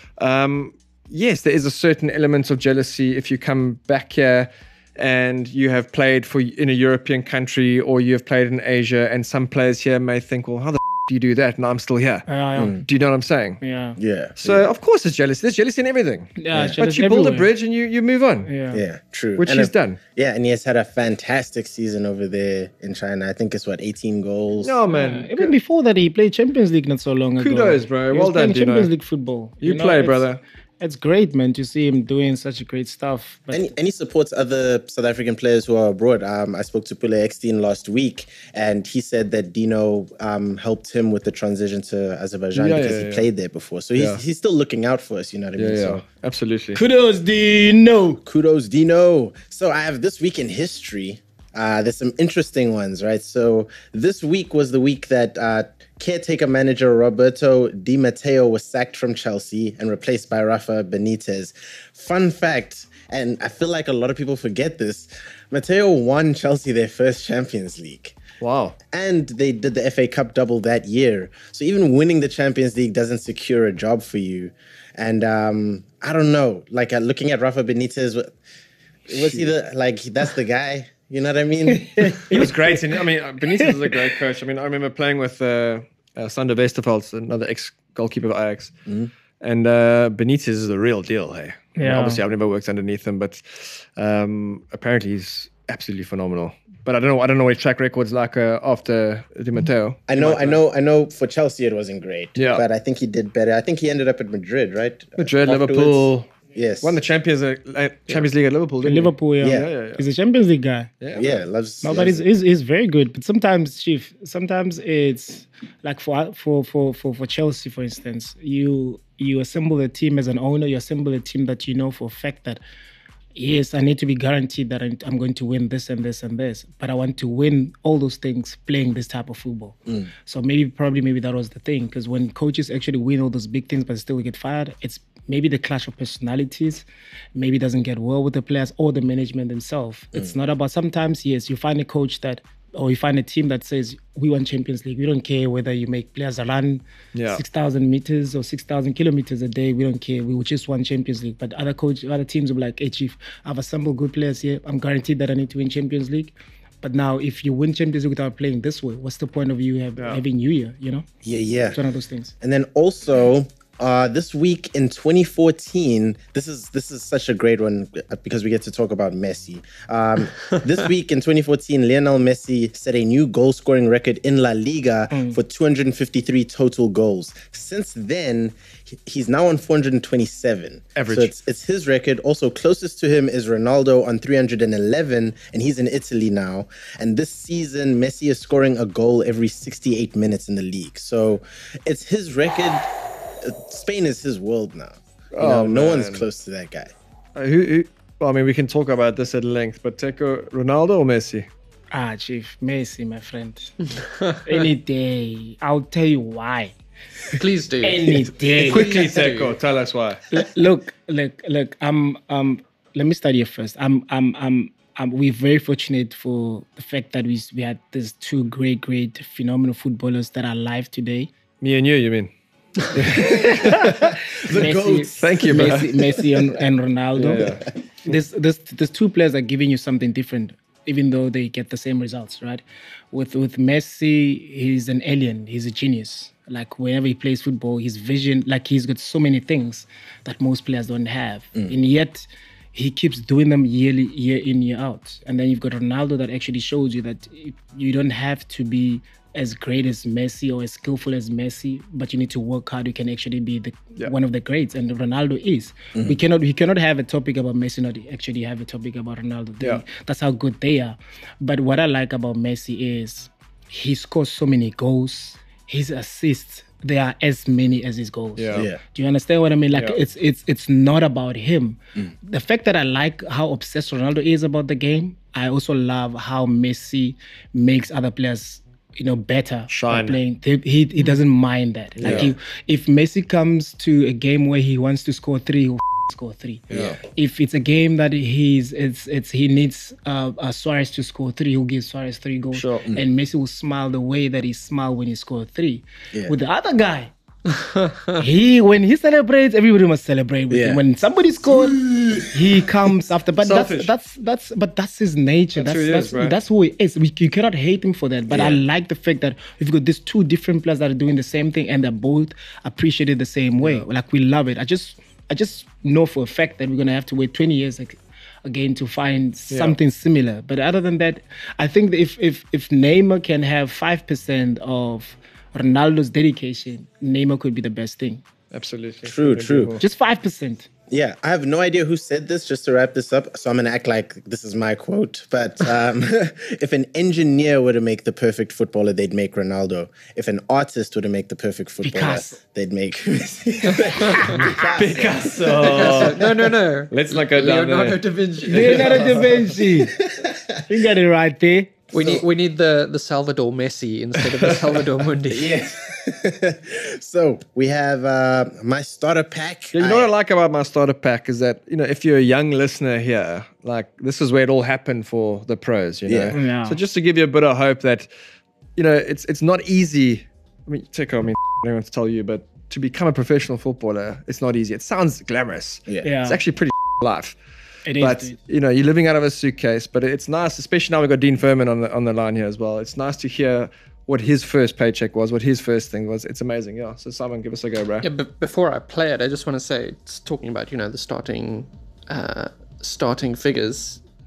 Yes, there is a certain element of jealousy if you come back here and you have played in a European country, or you have played in Asia, and some players here may think, well, how the do you do that and I'm still here? Do you know what I'm saying? Yeah. So of course it's jealousy. There's jealousy in everything. But you build a bridge and you move on. Yeah, true. Which he's done. Yeah, and he has had a fantastic season over there in China. I think it's 18 goals. No, man. Even before that, he played Champions League not so long ago. Kudos, bro. He Well was playing done, Dino. Champions League football. You play, brother. It's great, man, to see him doing such great stuff. But And he supports other South African players who are abroad. I spoke to Pule Eckstein last week, and he said that Dino helped him with the transition to Azerbaijan because he played there before. So he's still looking out for us, you know what I mean? So Absolutely. kudos, Dino. Kudos, Dino. So I have this week in history. There's some interesting ones, right? So this week was the week that caretaker manager Roberto Di Matteo was sacked from Chelsea and replaced by Rafa Benitez. Fun fact, and I feel like a lot of people forget this, Matteo won Chelsea their first Champions League. Wow. And they did the FA Cup double that year. So even winning the Champions League doesn't secure a job for you. And I don't know, like looking at Rafa Benitez, was he that's the guy? You know what I mean? He was great. And I mean, Benitez is a great coach. I mean, I remember playing with Sander Westerveld, another ex-goalkeeper of Ajax. And Benitez is the real deal, hey? I mean, obviously, I've never worked underneath him, but apparently he's absolutely phenomenal. But I don't know what his track record's like after Di Matteo. I know for Chelsea it wasn't great. Yeah. But I think he did better. I think he ended up at Madrid, right? Madrid, Afterwards. Liverpool. Yes. Won the Champions League at Liverpool, didn't he? Liverpool, yeah. Yeah. He's a Champions League guy. Yeah, loves. No, but he's very good. But sometimes, Chief, it's like for Chelsea, for instance, you assemble a team as an owner. You assemble a team that you know for a fact that, yes, I need to be guaranteed that I'm going to win this and this and this, but I want to win all those things playing this type of football. So maybe that was the thing, because when coaches actually win all those big things but still get fired, it's maybe the clash of personalities, maybe doesn't get well with the players or the management themselves. It's not about, sometimes, yes, you find a coach that, or you find a team that says, we want Champions League. We don't care whether you make players run 6,000 meters or 6,000 kilometers a day. We don't care. We just want Champions League. But other teams will be like, hey, Chief, I've assembled good players here. I'm guaranteed that I need to win Champions League. But now, if you win Champions League without playing this way, what's the point of you having New Year, you know? Yeah. It's one of those things. And then also, this week in 2014, this is such a great one because we get to talk about Messi. This week in 2014, Lionel Messi set a new goal-scoring record in La Liga for 253 total goals. Since then, he's now on 427. Average. So it's his record. Also, closest to him is Ronaldo on 311, and he's in Italy now. And this season, Messi is scoring a goal every 68 minutes in the league. So it's his record. Spain is his world now. No one's close to that guy. Well, I mean, we can talk about this at length, but Teko, Ronaldo or Messi? Chief, Messi, my friend. Any day. I'll tell you why. Please do. Any day. Quickly, Teko, tell us why. Look. Let me start here first. We're very fortunate for the fact that we had these two great, phenomenal footballers that are alive today. Me and you mean? Messi, thank you, man. Messi and Ronaldo. There's two players that are giving you something different, even though they get the same results, right? With Messi, he's an alien. He's a genius. Like whenever he plays football, his vision, like he's got so many things that most players don't have, and yet he keeps doing them year in, year out. And then you've got Ronaldo that actually shows you that you don't have to be as great as Messi or as skillful as Messi, but you need to work hard. You can actually be one of the greats, and Ronaldo is. We cannot have a topic about Messi, not actually have a topic about Ronaldo. That's how good they are. But what I like about Messi is he scores so many goals. His assists, they are as many as his goals. Do you understand what I mean? Like it's not about him. The fact that I like how obsessed Ronaldo is about the game, I also love how Messi makes other players better shine playing. He doesn't mind that. Like if Messi comes to a game where he wants to score 3, he'll score 3. If it's a game that he needs Suarez to score 3, he'll give Suarez 3 goals. And Messi will smile the way that he smiled when he scored 3. With the other guy, when he celebrates, everybody must celebrate with him. When somebody scores, he comes after. But that's his nature. That's who he is. You cannot hate him for that. But I like the fact that we've got these two different players that are doing the same thing and they're both appreciated the same way. Like we love it. I just know for a fact that we're gonna have to wait 20 years again to find something similar. But other than that, I think that if Neymar can have 5% of Ronaldo's dedication, Neymar could be the best thing. Absolutely. True. Just 5%. Yeah, I have no idea who said this, just to wrap this up, so I'm going to act like this is my quote. But if an engineer were to make the perfect footballer, they'd make Ronaldo. If an artist were to make the perfect footballer, they'd make Picasso. No. Let's not go down Leonardo there. da Vinci. Leonardo da Vinci. You got it right there. We need the Salvador Messi instead of the Salvador Mundi. So we have my starter pack. You know what I like about my starter pack is that, if you're a young listener here, like this is where it all happened for the pros, Yeah. So just to give you a bit of hope that, it's not easy. I mean, Teko, I don't want to tell you, but to become a professional footballer, it's not easy. It sounds glamorous. Yeah. It's actually pretty life. It is. But, you're living out of a suitcase. But it's nice, especially now we've got Dean Furman on the line here as well. It's nice to hear what his first paycheck was, what his first thing was. It's amazing, yeah. So Simon, give us a go, bro. Yeah, but before I play it, I just want to say, it's talking about, the starting figures.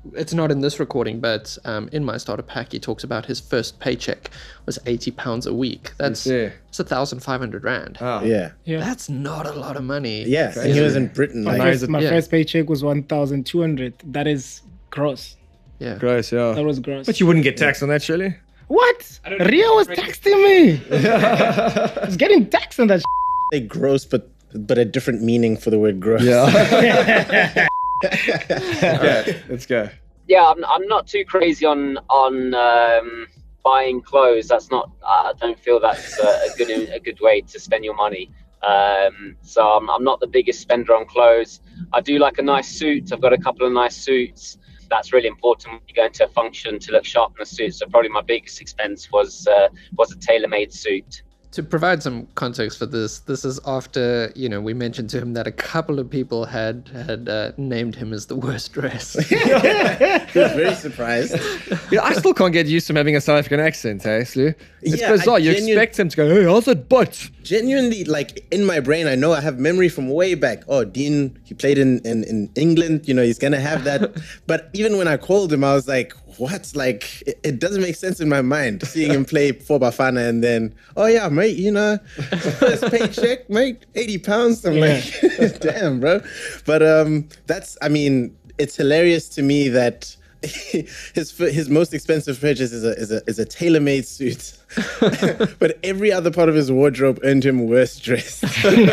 it's not in this recording, but in my starter pack, he talks about his first paycheck was £80 a week. That's 1,500 rand. Oh. Yeah. That's not a lot of money. Yeah. And he was in Britain. My, Like, my first paycheck was 1,200. That is gross. Yeah. Gross, yeah. That was gross. But you wouldn't get taxed on that, surely? What? Rio was texting me. I was getting taxed on that. say gross, but a different meaning for the word gross. Yeah. Okay, let's go. Yeah, I'm not too crazy on buying clothes. That's not. I don't feel that's a good way to spend your money. So I'm not the biggest spender on clothes. I do like a nice suit. I've got a couple of nice suits. That's really important when you go into a function to look sharp in a suit. So probably my biggest expense was a tailor-made suit. To provide some context for this is after, we mentioned to him that a couple of people had named him as the worst dressed. He was very surprised. Yeah, I still can't get used to him having a South African accent, hey, Slew? It's bizarre. You expect him to go, hey, how's it, but? Genuinely, like, in my brain, I know I have memory from way back. Oh, Dean, he played in England. He's going to have that. But even when I called him, I was like, what? Like, it doesn't make sense in my mind, seeing him play for Bafana and then, oh, yeah, mate, first paycheck, mate, £80. I'm like, damn, bro. But it's hilarious to me that his most expensive purchase is a tailor-made suit. But every other part of his wardrobe earned him worse dressed.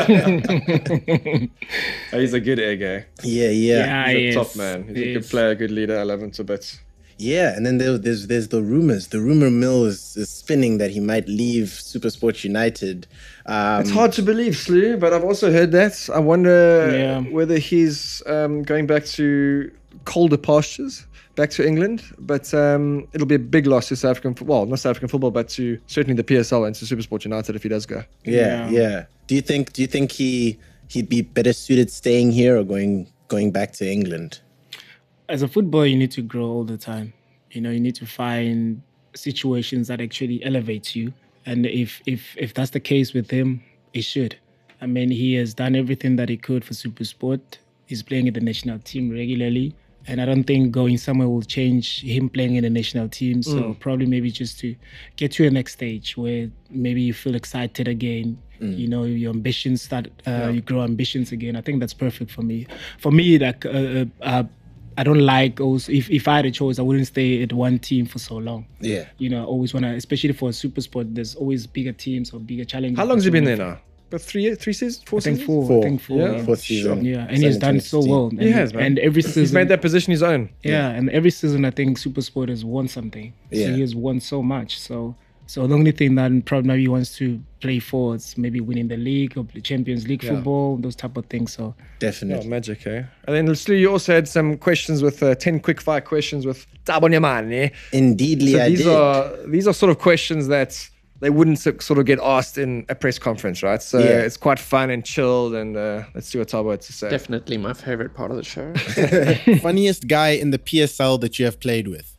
He's a good egg, eh? Yeah. He's a top man. He's a good player, a good leader. I love him to bits. Yeah, and then there's the rumors. The rumor mill is spinning that he might leave SuperSport United. It's hard to believe, Slew, but I've also heard that. I wonder whether he's going back to colder pastures, back to England. But it'll be a big loss to South African football. Well, not South African football, but to certainly the PSL and to SuperSport United if he does go. Yeah. Do you think he'd be better suited staying here or going back to England? As a footballer, you need to grow all the time. You need to find situations that actually elevate you. And if that's the case with him, he should. I mean, he has done everything that he could for SuperSport. He's playing in the national team regularly. And I don't think going somewhere will change him playing in the national team. So probably maybe just to get to a next stage where maybe you feel excited again. Your ambitions start, you grow ambitions again. I think that's perfect for me. For me, like, I don't like also, if I had a choice, I wouldn't stay at one team for so long. Yeah. I always want to, especially for a SuperSport, there's always bigger teams or bigger challenges. How long has he been there now? About 3 seasons? 4 seasons? I think four. Yeah. Fourth season. Yeah, and he's done so well. He has, man. And every season... He's made that position his own. Yeah, and every season I think SuperSport has won something. Yeah. So he has won so much. So the only thing that probably maybe he wants to play for is maybe winning the league or the Champions League football, those type of things. So definitely. Oh, magic, eh? And then Slew, you also had some questions with 10 quick fire questions with Thabo Nyamane. Indeedly, so these are sort of questions that they wouldn't sort of get asked in a press conference, right? So it's quite fun and chilled, and let's see what Thabo had to say. Definitely my favorite part of the show. Funniest guy in the PSL that you have played with?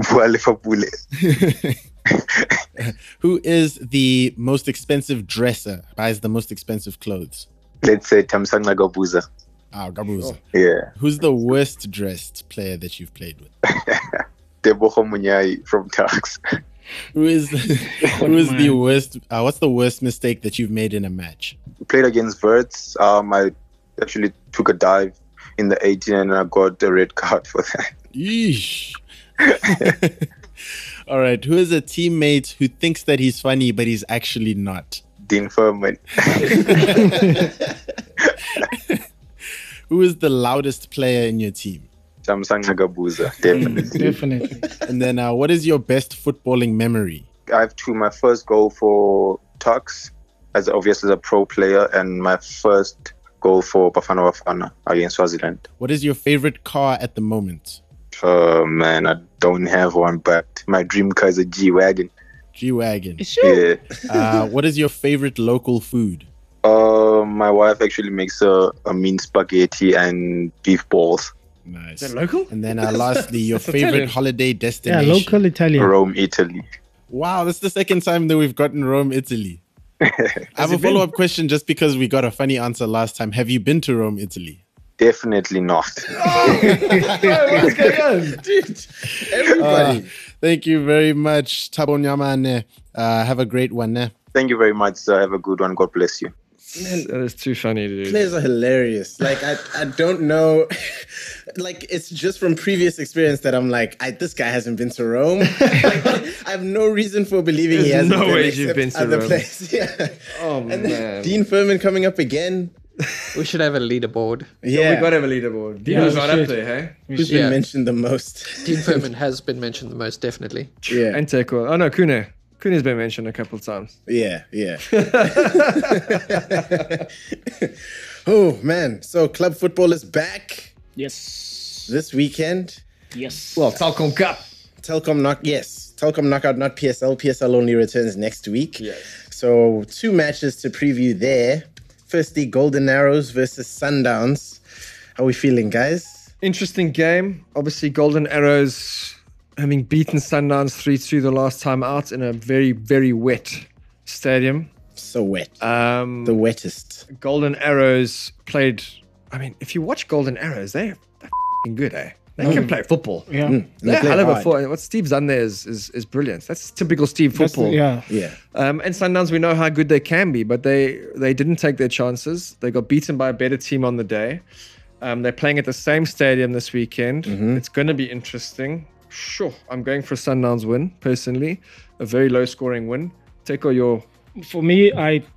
Who is the most expensive dresser? Buys the most expensive clothes? Let's say Thamsanqa Gabuza. Gabuza. Yeah. Who's the worst dressed player that you've played with? Tebogo Munyai from Turks. Who is the worst? What's the worst mistake that you've made in a match? We played against Verts. I actually took a dive in the 18 and I got a red card for that. Yeesh. All right. Who is a teammate who thinks that he's funny but he's actually not? Dean Furman. Who is the loudest player in your team? Thamsanqa Gabuza, definitely. Definitely. And then what is your best footballing memory? I have two. My first goal for Tuks, as a pro player, and my first goal for Bafana against Swaziland. What is your favorite car at the moment? Man, I don't have one, but my dream car is a G-Wagon. G-Wagon. Sure. Yeah. What is your favorite local food? My wife actually makes a mean spaghetti and beef balls. Nice. Is that local? And then lastly, your favorite Italian. holiday destination? Yeah, local Italian. Rome, Italy. Wow, that's the second time that we've gotten Rome, Italy. I have a follow-up question just because we got a funny answer last time. Have you been to Rome, Italy? Definitely not. What's going on? Dude, everybody. Thank you very much, Thabo Nyamane. Have a great one. Thank you very much, sir. Have a good one. God bless you. Man, That is too funny, dude. players are hilarious. Like I don't know. Like it's just from previous experience that I'm like, this guy hasn't been to Rome. Like, I have no reason for believing he There's hasn't no been, way except you've been to other Rome. places. Yeah. Oh, And man. then Dean Furman coming up again. We should have a leaderboard. Yeah. We got to have a leaderboard. Dino's right up there, hey? Who's been Yeah. mentioned the most? Dean Furman has been mentioned the most, definitely. Yeah. And Teko. Oh, no, Kune. Kune's been mentioned a couple of times. Yeah, yeah. Oh, man. So club football is back Yes. this weekend. Yes. Well, Telkom Cup. Telkom knockout, not PSL. PSL only returns next week. Yes. So 2 matches to preview there. Firstly, Golden Arrows versus Sundowns. How are we feeling, guys? Interesting game. Obviously, Golden Arrows having beaten Sundowns 3-2 the last time out in a very, very wet stadium. So wet. The The wettest. Golden Arrows played... I mean, if you watch Golden Arrows, they're f***ing good, eh? They can play football. Yeah. They're play hell of a hard. football. What Steve's done there is brilliant. That's typical Steve That's- football. yeah. Yeah. And Sundowns, we know how good they can be, but they didn't take their chances. They got beaten by a better team on the day. They're playing at the same stadium this weekend. It's going to be interesting. Sure, I'm going for a Sundowns win, personally. A very low-scoring win. Teko, your... For me,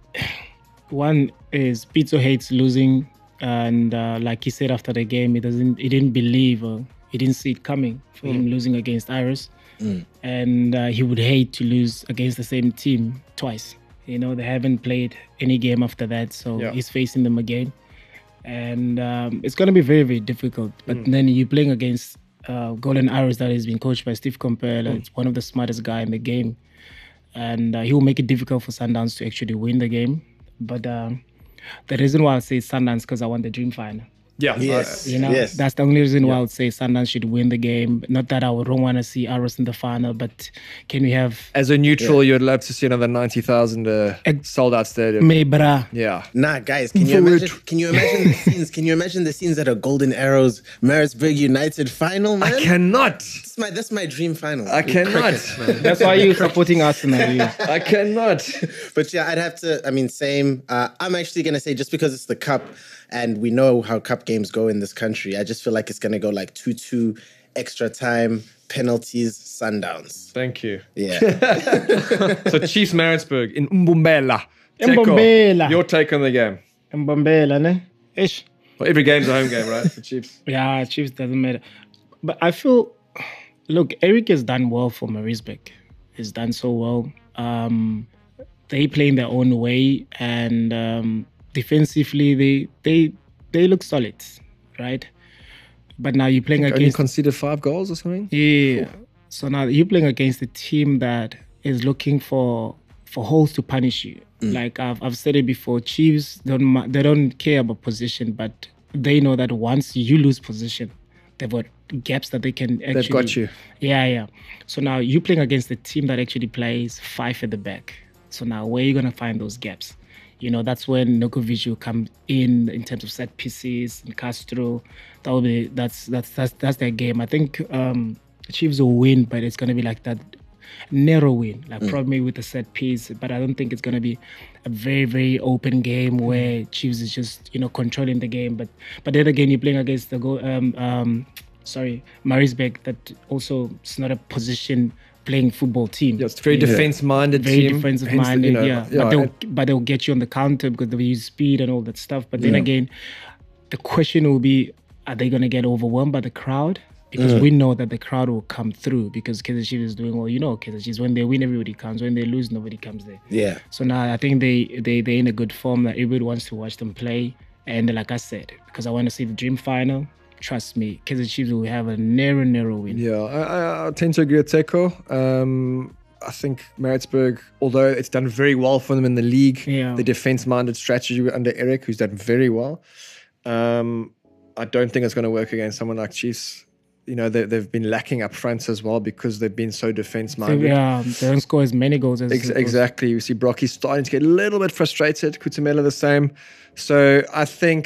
one is Pizzo hates losing, and like he said after the game, he didn't believe or he didn't see it coming for him losing against Iris, and he would hate to lose against the same team twice. You know, they haven't played any game after that, so he's facing them again, and it's going to be very, very difficult. But then you're playing against Golden Arrows that has been coached by Steve Compella. It's one of the smartest guy in the game. And he will make it difficult for Sundowns to actually win the game. But the reason why I say Sundowns because I want the dream final. Yeah. Yes. You know, yes. that's the only reason why I would say Sundowns should win the game. Not that I don't want to see Arrows in the final, but can we have As a neutral, you'd love to see another 90,000 sold-out stadium. Mebra? Yeah. Nah, guys, can you imagine the scenes? Can you imagine the scenes at a Golden Arrows Maritzburg United final, man? I cannot. That's my dream final. I cannot. That's why you're supporting Arsenal. Yeah. I cannot. But yeah, I'd have to. I mean, same. I'm actually gonna say just because it's the cup, and we know how cup games go in this country. I just feel like it's gonna go like 2-2, extra time, penalties, Sundowns. Thank you. Yeah. So Chiefs Maritzburg in Mbombela. Mbombela. Teko, your take on the game. Mbombela, ne? Ish. Well, every game's a home game, right? For Chiefs. Yeah, Chiefs doesn't matter. But I feel, look, Eric has done well for Maritzburg. He's done so well. They play in their own way, and defensively, they look solid, right? But now you're playing Only against... conceded 5 goals or something? Yeah. So now you're playing against a team that is looking for holes to punish you. Like I've said it before, Chiefs they don't care about position, but they know that once you lose position, they've got gaps that they can actually... They've got you. Yeah. So now you're playing against a team that actually plays 5 at the back. So now where are you going to find those gaps? You know, that's when Nokovic will come in terms of set pieces and Castro. That's their game. I think the Chiefs will win, but it's going to be like that narrow win, like probably with a set piece. But I don't think it's going to be a very, very open game where Chiefs is just, you know, controlling the game. But then again, you're playing against the Maritzburg, that also is not a position playing football team. Yeah, it's a very defense-minded very team. defensive-minded, Hence, you know, But they'll get you on the counter because they'll use speed and all that stuff. But then again, the question will be, are they going to get overwhelmed by the crowd? Because we know that the crowd will come through because Kaizer Chiefs is doing well. You know, Kaizer Chiefs, when they win, everybody comes. When they lose, nobody comes there. Yeah. So now I think they're in a good form that everybody wants to watch them play. And like I said, because I want to see the dream final, trust me, Kaizer Chiefs will have a narrow win. Yeah, I tend to agree with Teko. I think Maritzburg, although it's done very well for them in the league, the defense-minded strategy under Eric, who's done very well, I don't think it's going to work against someone like Chiefs. You know, they've been lacking up front as well because they've been so defense-minded. They don't score as many goals as... Exactly. You see Brocky starting to get a little bit frustrated. Kutumela the same. So I think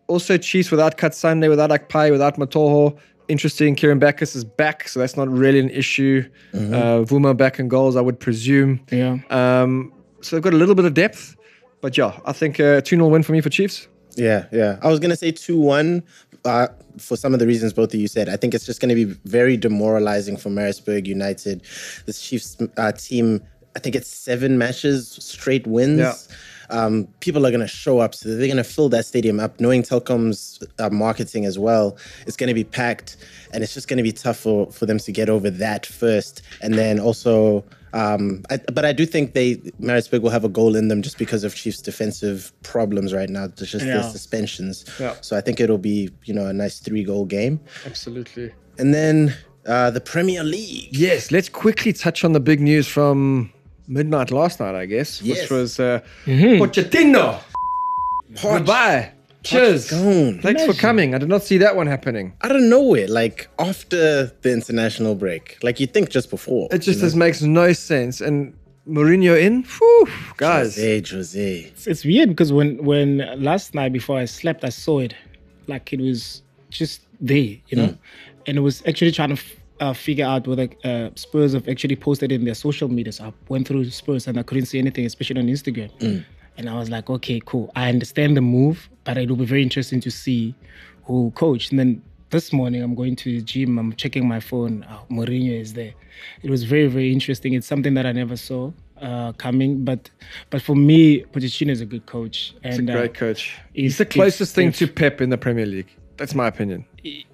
Also, Chiefs without Katsande, without Akpai, without Matoho. Interesting. Kieran Backus is back, so that's not really an issue. Vuma back in goals, I would presume. Yeah. So they've got a little bit of depth. But yeah, I think a 2-0 win for me for Chiefs. Yeah. I was going to say 2-1 for some of the reasons both of you said. I think it's just going to be very demoralizing for Maritzburg United. This Chiefs team, I think it's 7 matches, straight wins. Yeah. People are going to show up, so they're going to fill that stadium up. Knowing Telkom's marketing as well, it's going to be packed, and it's just going to be tough for them to get over that first. And then also, but I do think Maritzburg will have a goal in them just because of Chiefs' defensive problems right now. There's just the suspensions. Yeah. So I think it'll be, a nice 3-goal game. Absolutely. And then the Premier League. Yes, let's quickly touch on the big news from midnight last night, I guess, which was Pochettino. Goodbye. Cheers. Thanks for coming. I did not see that one happening. Out of nowhere, like after the international break. Like you'd think just before. It just makes no sense. And Mourinho in? Whew, guys. Jose. It's weird because when last night before I slept, I saw it. Like it was just there, And it was actually trying to figure out whether Spurs have actually posted in their social media. So I went through Spurs and I couldn't see anything, especially on Instagram. And I was like, okay, cool. I understand the move, but it will be very interesting to see who coached. And then this morning, I'm going to the gym. I'm checking my phone. Mourinho is there. It was very, very interesting. It's something that I never saw coming. But for me, Pochettino is a good coach. He's a great coach. He's the closest thing to Pep in the Premier League. That's my opinion.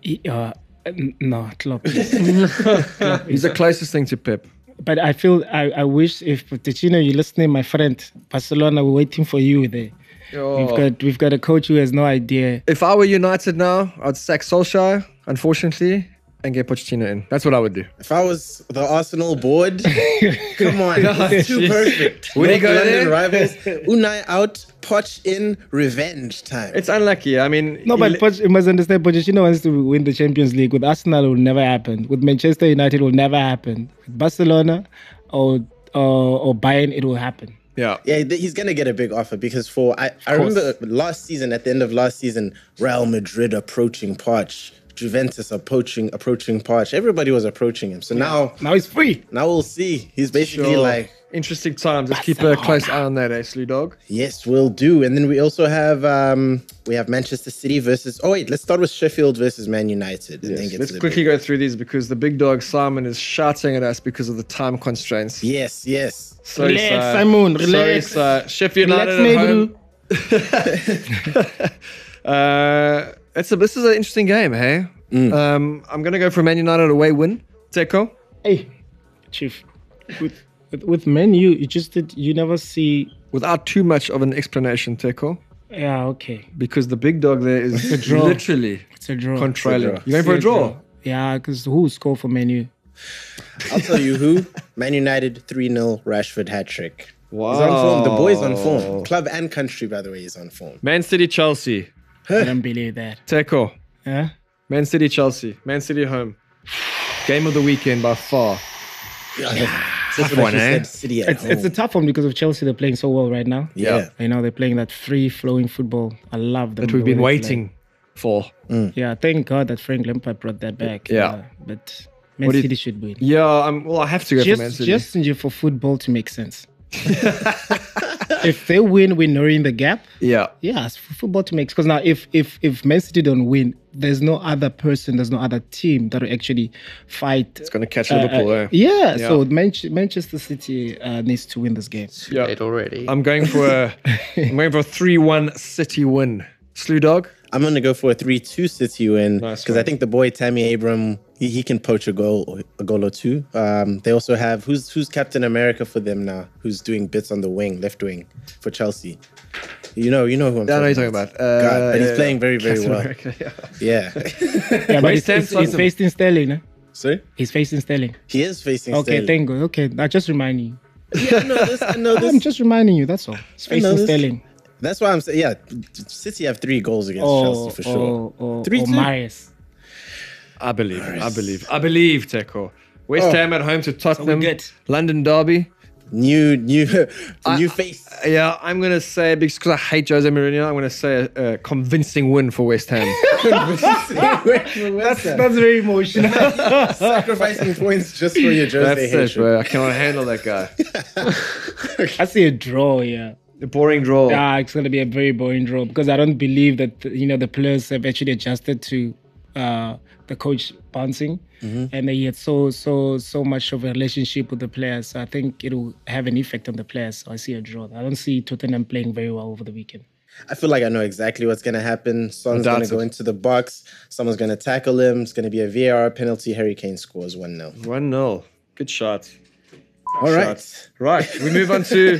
No, Klopp. He's the closest thing to Pep. But I feel I wish if Pochettino, you're listening, my friend, Barcelona, we're waiting for you there. We've got a coach who has no idea. If I were United now, I'd sack Solskjaer, unfortunately, and get Pochettino in. That's what I would do. If I was the Arsenal board, come on, it's too perfect. Would he go London there? Rivals, Unai out, Poch in, revenge time. It's unlucky. I mean, No, but you must understand, Pochettino wants to win the Champions League. With Arsenal, it will never happen. With Manchester United, it will never happen. With Barcelona or Bayern, it will happen. Yeah, he's going to get a big offer because I remember last season, at the end of last season, Real Madrid approaching Poch, Juventus approaching Poch. Everybody was approaching him. So now he's free. Now we'll see. He's basically like... Interesting times. Let's keep a close eye on that, Slew Dog. Yes, we'll do. And then we also have Manchester City versus... Oh, wait, let's start with Sheffield versus Man United. And then get let's to the quickly go through these because the big dog Simon is shouting at us because of the time constraints. Yes. Sorry, relax, Simon. Relax. Sorry, Sheffield United at home. This is an interesting game, hey? I'm going to go for Man United away win. Teko? Hey, Chief. With Man U, you never see... Without too much of an explanation, Teko. Yeah, okay. Because the big dog there is literally controlling. You going for a draw? Yeah, because who scored for Man U? I'll tell you who. Man United 3-0 Rashford hat-trick. Wow. He's on form. The boy's on form. Club and country, by the way, is on form. Man City, Chelsea. I don't believe that. Teko. Yeah? Man City, Chelsea. Man City home. Game of the weekend by far. Tough one, eh? City at home. It's a tough one because of Chelsea. They're playing so well right now. Yeah. They're playing that free-flowing football. I love them. That we've been waiting for. Yeah, thank God that Frank Lampard brought that back. Yeah. But Man City should win. Yeah, I have to go for Man City. Just for football to make sense. If they win, we're narrowing the gap. Yeah, it's for football to make sense. Because now, if Man City don't win, there's no other team that will actually fight. It's going to catch Liverpool. So Manchester City needs to win this game. Too late already. I'm going for a 3-1 City win. Slew Dog? I'm going to go for a 3-2 City win because I think the boy Tammy Abraham, he can poach a goal or two. They also have who's Captain America for them now, who's doing bits on the wing, left wing for Chelsea. You know who I'm I know you're talking about. But he's playing very, very Captain well. America, Yeah. But he's facing Sterling, no? Sorry? He's facing Sterling. He is facing Sterling. Okay, thank God. Okay, I just remind you. Yeah, I know this. I'm just reminding you, that's all. He's facing Sterling. That's why I'm saying, City have 3 goals against Chelsea for sure. 3-2. Marius. I believe, Teko. West Ham at home to Tottenham. London derby. new face. Yeah, I'm going to say, because I hate Jose Mourinho, I'm going to say a convincing win for West Ham. That's very emotional. Sacrificing points just for your Jose That's hatred. it, bro. I cannot handle that guy. I see a draw, yeah. A boring draw. Yeah, it's going to be a very boring draw because I don't believe that, the players have actually adjusted to the coach bouncing. And they had so much of a relationship with the players. So I think it'll have an effect on the players. So I see a draw. I don't see Tottenham playing very well over the weekend. I feel like I know exactly what's going to happen. Son's going to go into the box. Someone's going to tackle him. It's going to be a VAR penalty. Harry Kane scores 1-0. 1-0. Good shot. All right. Right. We move on to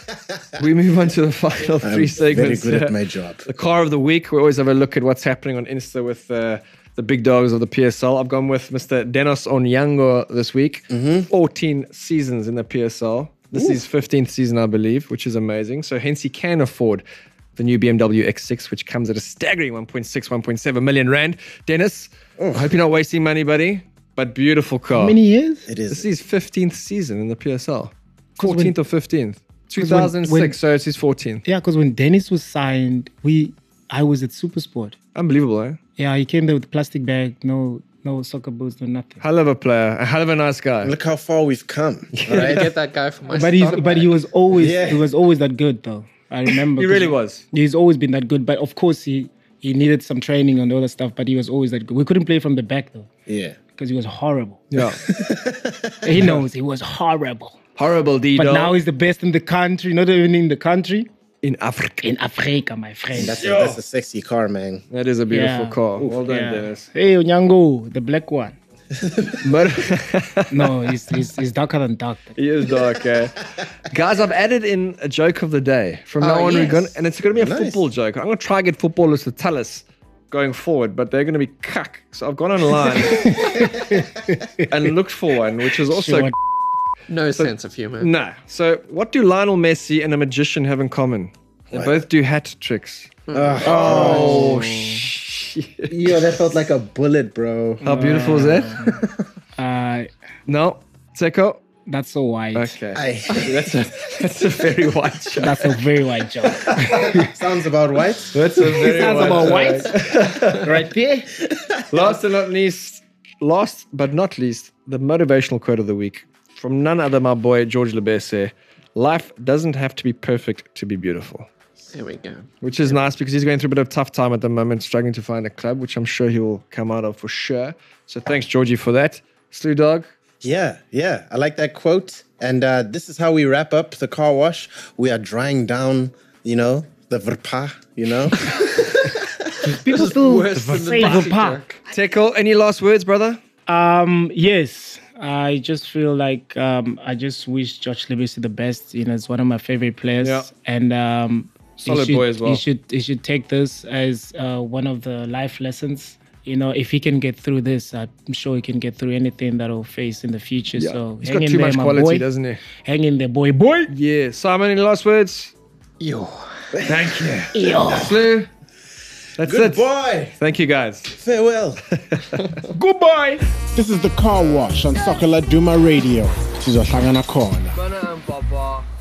the final three segments. Very good at my job. The car of the week. We always have a look at what's happening on Insta with the big dogs of the PSL. I've gone with Mr. Denos Onyango this week. 14 seasons in the PSL. This is 15th season, I believe, which is amazing. So hence he can afford the new BMW X6, which comes at a staggering 1.7 million rand. Dennis, I hope you're not wasting money, buddy. But beautiful car. How many years? It is. This is his 15th season in the PSL. 14th or 15th. 2006, so it's his 14th. Yeah, because when Dennis was signed, I was at Supersport. Unbelievable, eh? Yeah, he came there with a plastic bag, no soccer boots, no nothing. Hell of a player, a hell of a nice guy. Look how far we've come. All right, get that guy for my But he was always that good though. I remember. He really was. He's always been that good. But of course he needed some training and all that stuff, but he was always that good. We couldn't play from the back though. Yeah. Because he was horrible. Yeah. He knows he was horrible. Horrible, Dido. But now he's the best in the country, not even in the country. In Africa. In Africa, my friend. That's a sexy car, man. That is a beautiful car. Well done, Yeah. Dennis. Hey, Onyango, the black one. But No, he's darker than dark. he is dark, eh? Guys, I've added in a joke of the day. From now on, we're going, and it's going to be a football joke. I'm going to try and get footballers to tell us going forward, but they're going to be cuck. So I've gone online and looked for one, which is also Sure. No sense of humor. no. So what do Lionel Messi and a magician have in common? They both do hat tricks. Oh, shit. Yo, that felt like a bullet, bro. How beautiful is that? No. Seko? That's so white. Okay. That's a very white joke. That's a very white joke. Sounds about white. That's a very Sounds about white. Right there. Last but not least, the motivational quote of the week from none other my boy George Lebese. Life doesn't have to be perfect to be beautiful. There we go. Which is nice because he's going through a bit of tough time at the moment, struggling to find a club, which I'm sure he will come out of for sure. So thanks, Georgie, for that. Slew Dog. Yeah. I like that quote. And this is how we wrap up the car wash. We are drying down, the verpa, People still Worse than the say boxing Verpa. joke. Teko, any last words, brother? Yes. I just feel like I just wish George Lebese the best. It's one of my favorite players. Yeah. And Solid boy as well. He should take this as one of the life lessons. If he can get through this, I'm sure he can get through anything that he'll face in the future. Yeah. So He's hang got in too there, much my quality, boy. doesn't he? Hang in there, boy. Yeah. Simon, any last words? Yo. Thank you. Yo. Slew. That's it. Goodbye. Thank you, guys. Farewell. Goodbye. This is the Car Wash on Sokola Duma Radio. This is Ohlangana Corner. Bana and Baba.